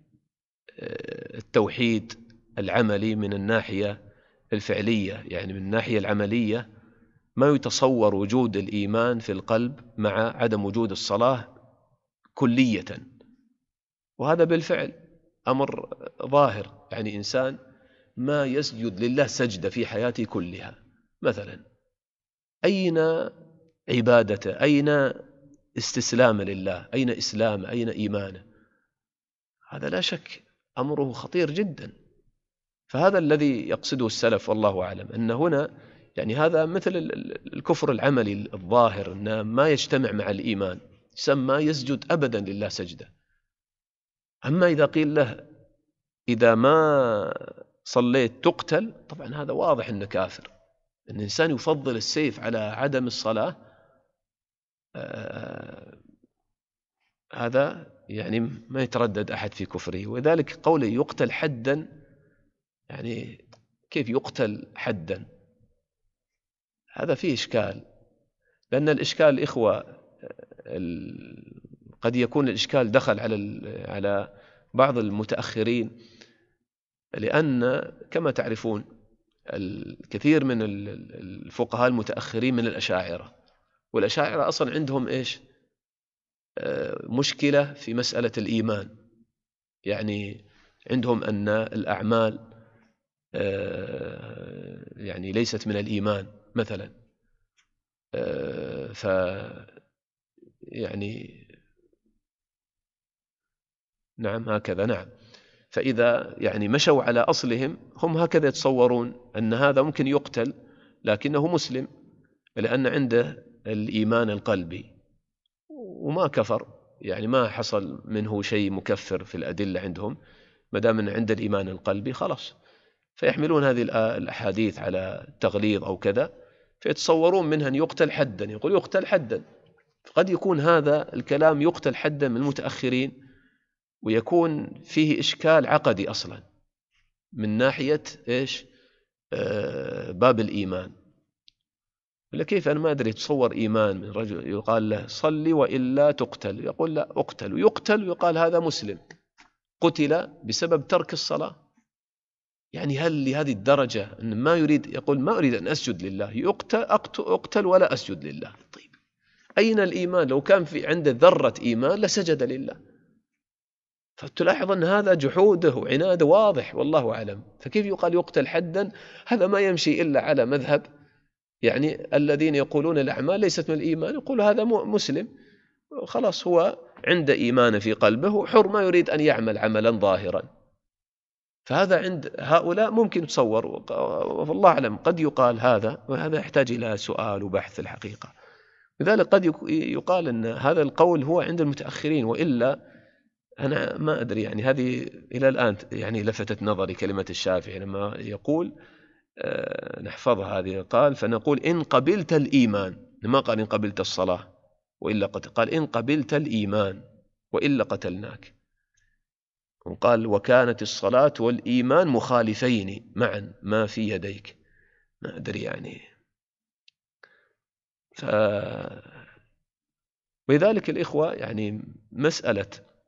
التوحيد العملي من الناحية الفعلية، يعني من الناحية العملية ما يتصور وجود الإيمان في القلب مع عدم وجود الصلاة كلية، وهذا بالفعل أمر ظاهر. يعني إنسان ما يسجد لله سجدة في حياته كلها مثلا، أين عبادته؟ أين استسلام لله؟ أين إسلام؟ أين إيمانه؟ هذا لا شك أمره خطير جدا. فهذا الذي يقصده السلف والله أعلم، أن هنا يعني هذا مثل الكفر العملي الظاهر، أنه ما يجتمع مع الإيمان، يسمى يسجد أبدا لله سجدة. أما إذا قيل له إذا ما صليت تقتل، طبعا هذا واضح أنه كافر. أن الإنسان يفضل السيف على عدم الصلاة، آه هذا يعني ما يتردد أحد في كفره. وذلك قوله يقتل حدا، يعني كيف يقتل حدا؟ هذا فيه إشكال، لأن الإشكال الإخوة قد يكون الإشكال دخل على على بعض المتأخرين، لأن كما تعرفون الكثير من الفقهاء المتأخرين من الأشاعرة، والأشاعرة أصلا عندهم إيش؟ مشكلة في مسألة الإيمان. يعني عندهم أن الأعمال يعني ليست من الإيمان مثلا، ف يعني نعم هكذا. نعم، فإذا يعني مشوا على أصلهم هم هكذا يتصورون أن هذا ممكن يقتل لكنه مسلم، لأن عنده الإيمان القلبي وما كفر، يعني ما حصل منه شيء مكفر في الأدلة عندهم، ما دام أن عنده الإيمان القلبي خلاص. فيحملون هذه الأحاديث على تغليظ أو كذا، فيتصورون منها أن يقتل حدا، يقول يقتل حدا. قد يكون هذا الكلام يقتل حدا من المتأخرين ويكون فيه إشكال عقدي أصلا من ناحية إيش؟ آه باب الإيمان. ولا كيف أنا ما أدري تصور إيمان من رجل يقال له صلي وإلا تقتل، يقول لا أقتل، ويقتل ويقال هذا مسلم قتل بسبب ترك الصلاة. يعني هل لهذه الدرجة أن ما يريد، يقول ما أريد أن أسجد لله، يقتل أقتل ولا أسجد لله؟ طيب أين الإيمان؟ لو كان في عنده ذرة إيمان لسجد لله. فتلاحظ أن هذا جحوده وعناده واضح والله أعلم. فكيف يقال يقتل حدا؟ هذا ما يمشي إلا على مذهب يعني الذين يقولون الأعمال ليست من الإيمان، يقول هذا مسلم خلاص، هو عنده إيمان في قلبه حر، ما يريد أن يعمل عملا ظاهرا. فهذا عند هؤلاء ممكن تصور، والله أعلم قد يقال هذا، وهذا يحتاج إلى سؤال وبحث الحقيقة. لذلك قد يقال أن هذا القول هو عند المتأخرين، وإلا أنا ما أدري. يعني هذه إلى الآن يعني لفتت نظري كلمة الشافعي لما يقول أه نحفظها هذه، قال فنقول إن قبلت الإيمان، ما قال إن قبلت الصلاة وإلا قتل، قال إن قبلت الإيمان وإلا قتلناك. وقال وكانت الصلاة والإيمان مخالفين معا ما في يديك. ما أدري يعني. ف... ولذلك الإخوة يعني مسألة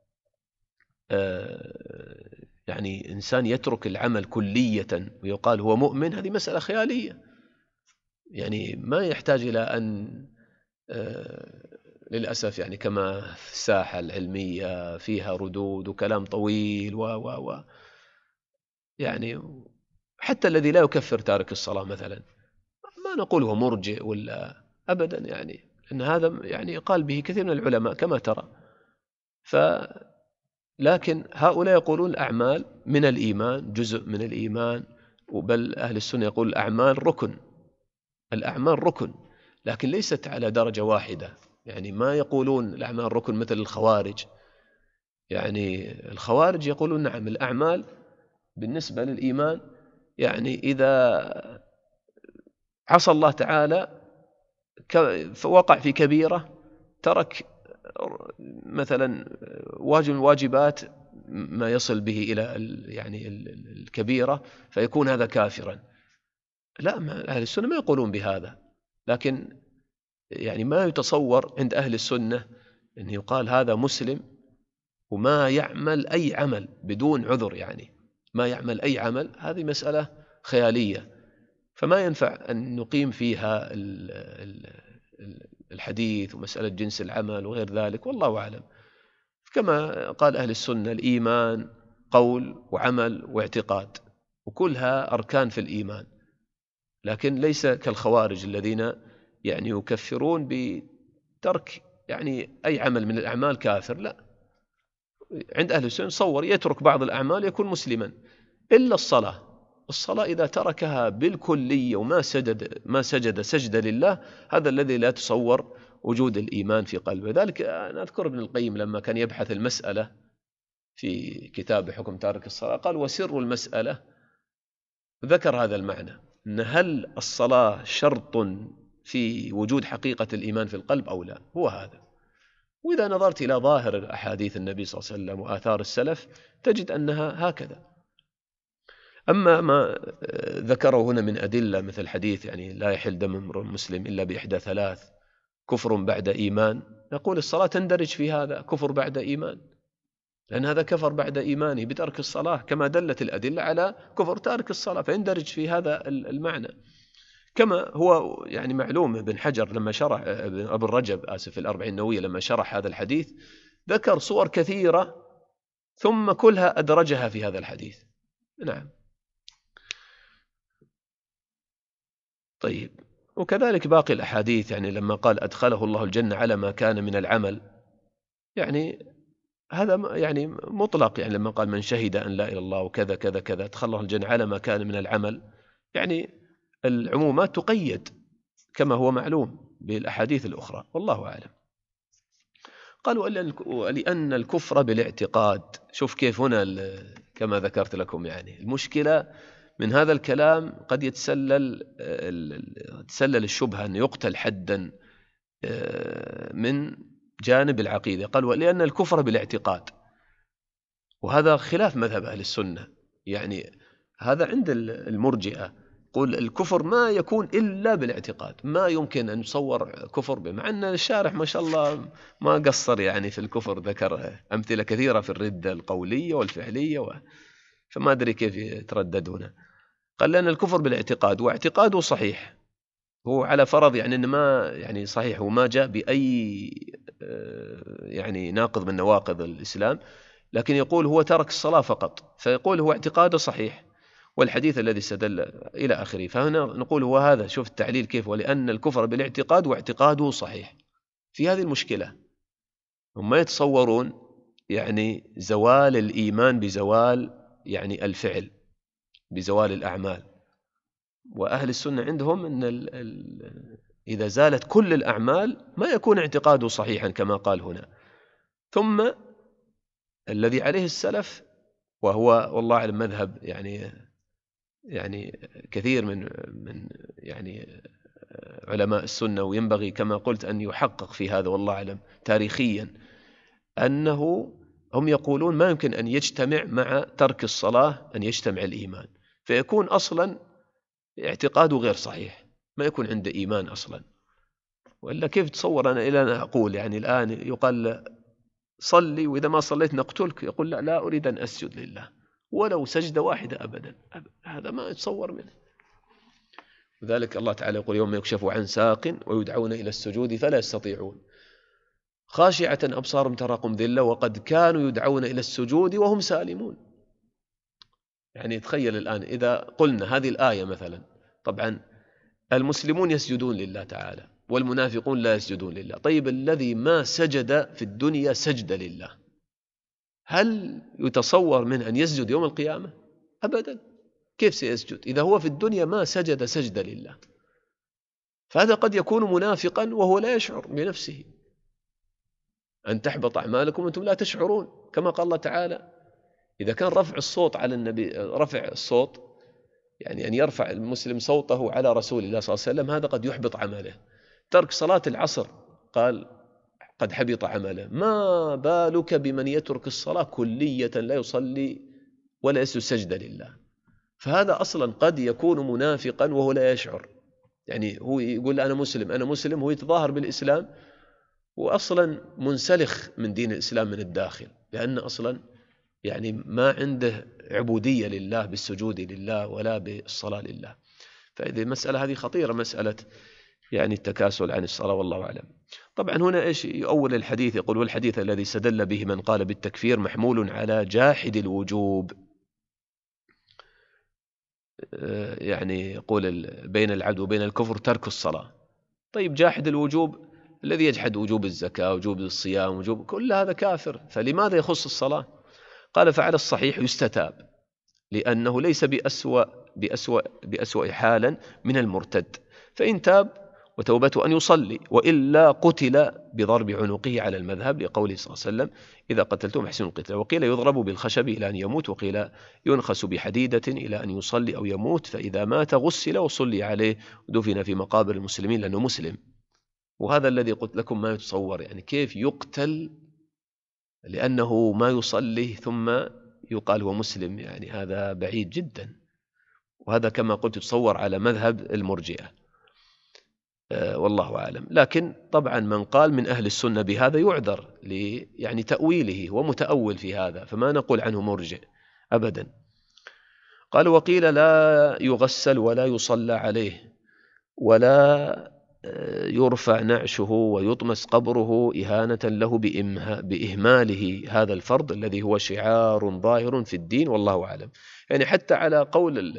آه يعني إنسان يترك العمل كلية ويقال هو مؤمن، هذه مسألة خيالية. يعني ما يحتاج إلى أن آه للأسف يعني كما في الساحة العلمية فيها ردود وكلام طويل و و و يعني حتى الذي لا يكفر تارك الصلاة مثلا ما نقول هو مرجئ ولا أبدا، يعني أن هذا يعني قال به كثير من العلماء كما ترى. ف لكن هؤلاء يقولون الأعمال من الإيمان، جزء من الإيمان، وبل أهل السنة يقول الأعمال ركن، الأعمال ركن، لكن ليست على درجة واحدة. يعني ما يقولون الأعمال ركن مثل الخوارج. يعني الخوارج يقولون نعم الأعمال بالنسبة للإيمان، يعني إذا عصى الله تعالى فوقع في كبيرة، ترك مثلا واجب الواجبات ما يصل به إلى يعني الكبيرة، فيكون هذا كافرا. لا، أهل السنة ما يقولون بهذا، لكن يعني ما يتصور عند أهل السنة أن يقال هذا مسلم وما يعمل أي عمل بدون عذر، يعني ما يعمل أي عمل، هذه مسألة خيالية، فما ينفع أن نقيم فيها الحديث ومسألة جنس العمل وغير ذلك، والله أعلم. كما قال أهل السنة الإيمان قول وعمل واعتقاد، وكلها أركان في الإيمان، لكن ليس كالخوارج الذين يعني يكفرون بترك يعني أي عمل من الأعمال كافر. لا، عند أهل السنة صور يترك بعض الأعمال يكون مسلما، إلا الصلاة. الصلاة إذا تركها بالكلية وما سجد ما سجد سجدة لله، هذا الذي لا تصور وجود الإيمان في قلبه. ذلك أنا أذكر ابن القيم لما كان يبحث المسألة في كتاب حكم تارك الصلاة، قال وسر المسألة، ذكر هذا المعنى، أن هل الصلاة شرط في وجود حقيقة الإيمان في القلب أو لا، هو هذا. وإذا نظرت إلى ظاهر أحاديث النبي صلى الله عليه وسلم وآثار السلف تجد أنها هكذا. أما ما ذكره هنا من أدلة مثل حديث يعني لا يحل دم امرئ مسلم إلا بإحدى ثلاث، كفر بعد إيمان، نقول الصلاة تندرج في هذا، كفر بعد إيمان، لأن هذا كفر بعد إيمانه بترك الصلاة، كما دلت الأدلة على كفر تارك الصلاة، فيندرج في هذا المعنى. كما هو يعني معلوم، ابن حجر لما شرح، ابن رجب آسف في الأربعين النووية لما شرح هذا الحديث ذكر صور كثيرة ثم كلها أدرجها في هذا الحديث. نعم. طيب، وكذلك باقي الأحاديث، يعني لما قال أدخله الله الجنة على ما كان من العمل، يعني هذا يعني مطلق، يعني لما قال من شهد أن لا إله إلا الله وكذا كذا كذا أدخله الله الجنة على ما كان من العمل، يعني العمومات تقيد كما هو معلوم بالأحاديث الأخرى، والله أعلم. قالوا لأن الكفر بالاعتقاد. شوف كيف هنا كما ذكرت لكم، يعني المشكلة من هذا الكلام قد يتسلل تسلل الشبهة أن يقتل حدا من جانب العقيدة. قال ولأن الكفر بالاعتقاد، وهذا خلاف مذهب أهل السنة، يعني هذا عند المرجئة قل الكفر ما يكون إلا بالاعتقاد، ما يمكن أن يصور كفر به، مع أن الشارح ما شاء الله ما قصر يعني في الكفر، ذكر أمثلة كثيرة في الردة القولية والفعلية و... فما أدري كيف يترددون. قال لأن الكفر بالاعتقاد، واعتقاده صحيح، هو على فرض يعني أن ما يعني صحيح وما جاء بأي يعني ناقض من نواقض الإسلام، لكن يقول هو ترك الصلاة فقط، فيقول هو اعتقاده صحيح والحديث الذي استدل إلى آخره. فهنا نقول هو هذا، شوف التعليل كيف، ولأن الكفر بالاعتقاد واعتقاده صحيح. في هذه المشكلة هم ما يتصورون يعني زوال الإيمان بزوال يعني الفعل، بزوال الأعمال. وأهل السنة عندهم أن ال ال إذا زالت كل الأعمال ما يكون اعتقاده صحيحا كما قال هنا. ثم الذي عليه السلف، وهو والله أعلم مذهب يعني يعني كثير من من يعني علماء السنة، وينبغي كما قلت أن يحقق في هذا والله أعلم تاريخيا، أنه هم يقولون ما يمكن أن يجتمع مع ترك الصلاة أن يجتمع الإيمان، فيكون أصلا اعتقاده غير صحيح، ما يكون عنده إيمان أصلا. وإلا كيف تصور أنا إلى أن أقول يعني الآن يقال صلي وإذا ما صليت نقتلك، يقول لا لا أريد أن أسجد لله ولو سجدة واحدة أبدا، هذا ما يتصور منه. وذلك الله تعالى يقول يوم يكشف عن ساق ويدعون إلى السجود فلا يستطيعون خاشعة أبصارهم تراقم ذلة وقد كانوا يدعون إلى السجود وهم سالمون. يعني تخيل الآن إذا قلنا هذه الآية مثلا، طبعا المسلمون يسجدون لله تعالى والمنافقون لا يسجدون لله، طيب الذي ما سجد في الدنيا سجد لله، هل يتصور من أن يسجد يوم القيامة؟ أبدا. كيف سيسجد إذا هو في الدنيا ما سجد سجد لله؟ فهذا قد يكون منافقا وهو لا يشعر بنفسه، أن تحبط أعمالكم وأنتم لا تشعرون، كما قال الله تعالى إذا كان رفع الصوت على النبي، رفع الصوت يعني أن يرفع المسلم صوته على رسول الله صلى الله عليه وسلم، هذا قد يحبط عمله. ترك صلاة العصر قال قد حبط عمله، ما بالك بمن يترك الصلاة كلية لا يصلي ولا يسجد سجدة لله؟ فهذا أصلا قد يكون منافقا وهو لا يشعر، يعني هو يقول أنا مسلم أنا مسلم، هو يتظاهر بالإسلام وأصلا منسلخ من دين الإسلام من الداخل، لأن أصلا يعني ما عنده عبودية لله بالسجود لله ولا بالصلاة لله. فإذا المسألة هذه خطيرة، مسألة يعني التكاسل عن الصلاة، والله أعلم. طبعا هنا إيش يؤول الحديث؟ يقول والحديث الذي استدل به من قال بالتكفير محمول على جاحد الوجوب، يعني يقول بين العبد وبين الكفر ترك الصلاة. طيب جاحد الوجوب الذي يجحد وجوب الزكاة وجوب الصيام وجوب كل هذا كافر، فلماذا يخص الصلاة؟ قال فعلى الصحيح يستتاب، لأنه ليس بأسوأ, بأسوأ, بأسوأ حالا من المرتد، فإن تاب وتوبته أن يصلي، وإلا قتل بضرب عنقه على المذهب، لقوله صلى الله عليه وسلم إذا قتلتم احسنوا القتل. وقيل يضرب بالخشب إلى أن يموت، وقيل ينخس بحديدة إلى أن يصلي أو يموت، فإذا مات غسل وصلي عليه ودفن في مقابر المسلمين لأنه مسلم. وهذا الذي قلت لكم ما يتصور، يعني كيف يقتل لأنه ما يصلي ثم يقال هو مسلم؟ يعني هذا بعيد جدا، وهذا كما قلت يتصور على مذهب المرجئة، أه والله أعلم. لكن طبعا من قال من أهل السنة بهذا يعذر يعني تأويله ومتأول في هذا، فما نقول عنه مرجئ أبدا. قال وقيل لا يغسل ولا يصلى عليه ولا يرفع نعشه ويطمس قبره إهانة له بإهماله هذا الفرض الذي هو شعار ظاهر في الدين، والله أعلم. يعني حتى على قول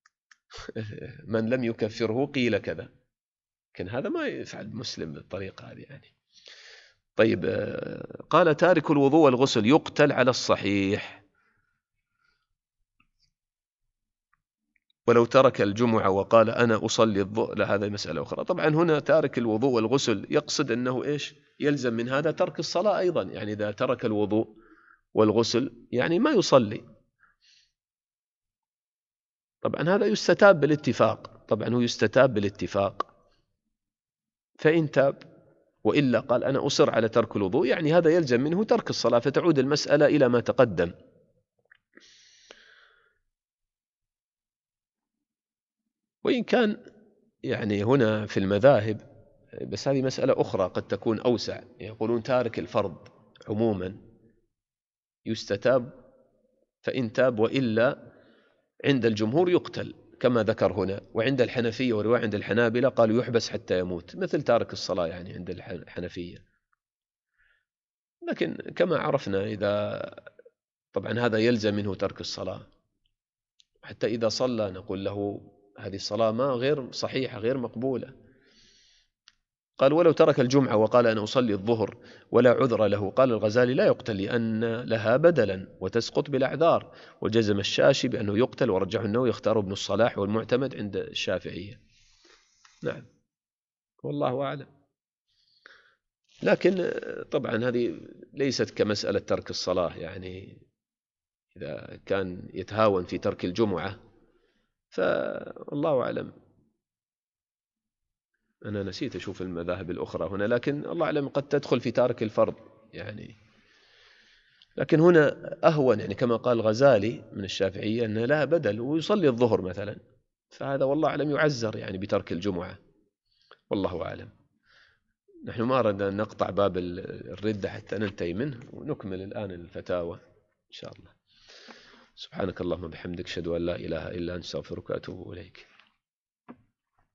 من لم يكفره قيل كذا، لكن هذا ما يفعل المسلم بالطريقة هذه يعني. طيب قال تارك الوضوء والغسل يقتل على الصحيح، ولو ترك الجمعة وقال أنا أصلي الظهر، لا هذا مسألة أخرى. طبعا هنا تارك الوضوء والغسل يقصد أنه إيش يلزم من هذا ترك الصلاة أيضا، يعني إذا ترك الوضوء والغسل يعني ما يصلي. طبعا هذا يستتاب بالاتفاق، طبعا هو يستتاب بالاتفاق، فإن تاب وإلا قال أنا أصر على ترك الوضوء، يعني هذا يلزم منه ترك الصلاة، فتعود المسألة إلى ما تقدم. وإن كان يعني هنا في المذاهب، بس هذه مسألة أخرى قد تكون أوسع، يقولون تارك الفرض عموما يستتاب فإن تاب، وإلا عند الجمهور يقتل كما ذكر هنا، وعند الحنفية ورواية عند الحنابلة قالوا يحبس حتى يموت، مثل تارك الصلاة يعني عند الحنفية. لكن كما عرفنا إذا طبعا هذا يلزم منه ترك الصلاة، حتى إذا صلى نقول له هذه الصلاة ما غير صحيحة غير مقبولة. قال ولو ترك الجمعة وقال أنا أصلي الظهر ولا عذر له، قال الغزالي لا يقتل لأن لها بدلا وتسقط بالأعذار، وجزم الشاشي بأنه يقتل، ورجح النووي يختار ابن الصلاح والمعتمد عند الشافعية. نعم والله أعلم. لكن طبعا هذه ليست كمسألة ترك الصلاة، يعني إذا كان يتهاون في ترك الجمعة فالله أعلم. أنا نسيت أشوف المذاهب الأخرى هنا، لكن الله أعلم قد تدخل في تارك الفرض يعني. لكن هنا أهون، يعني كما قال الغزالي من الشافعية أنه لا بدل ويصلي الظهر مثلا، فهذا والله أعلم يعزر يعني بترك الجمعة، والله أعلم. نحن ما أردنا أن نقطع باب الردة حتى ننتهي منه، ونكمل الآن الفتاوى إن شاء الله. سبحانك اللهم وبحمدك أشهد أن لا إله إلا أنت أستغفرك وأتوب إليك.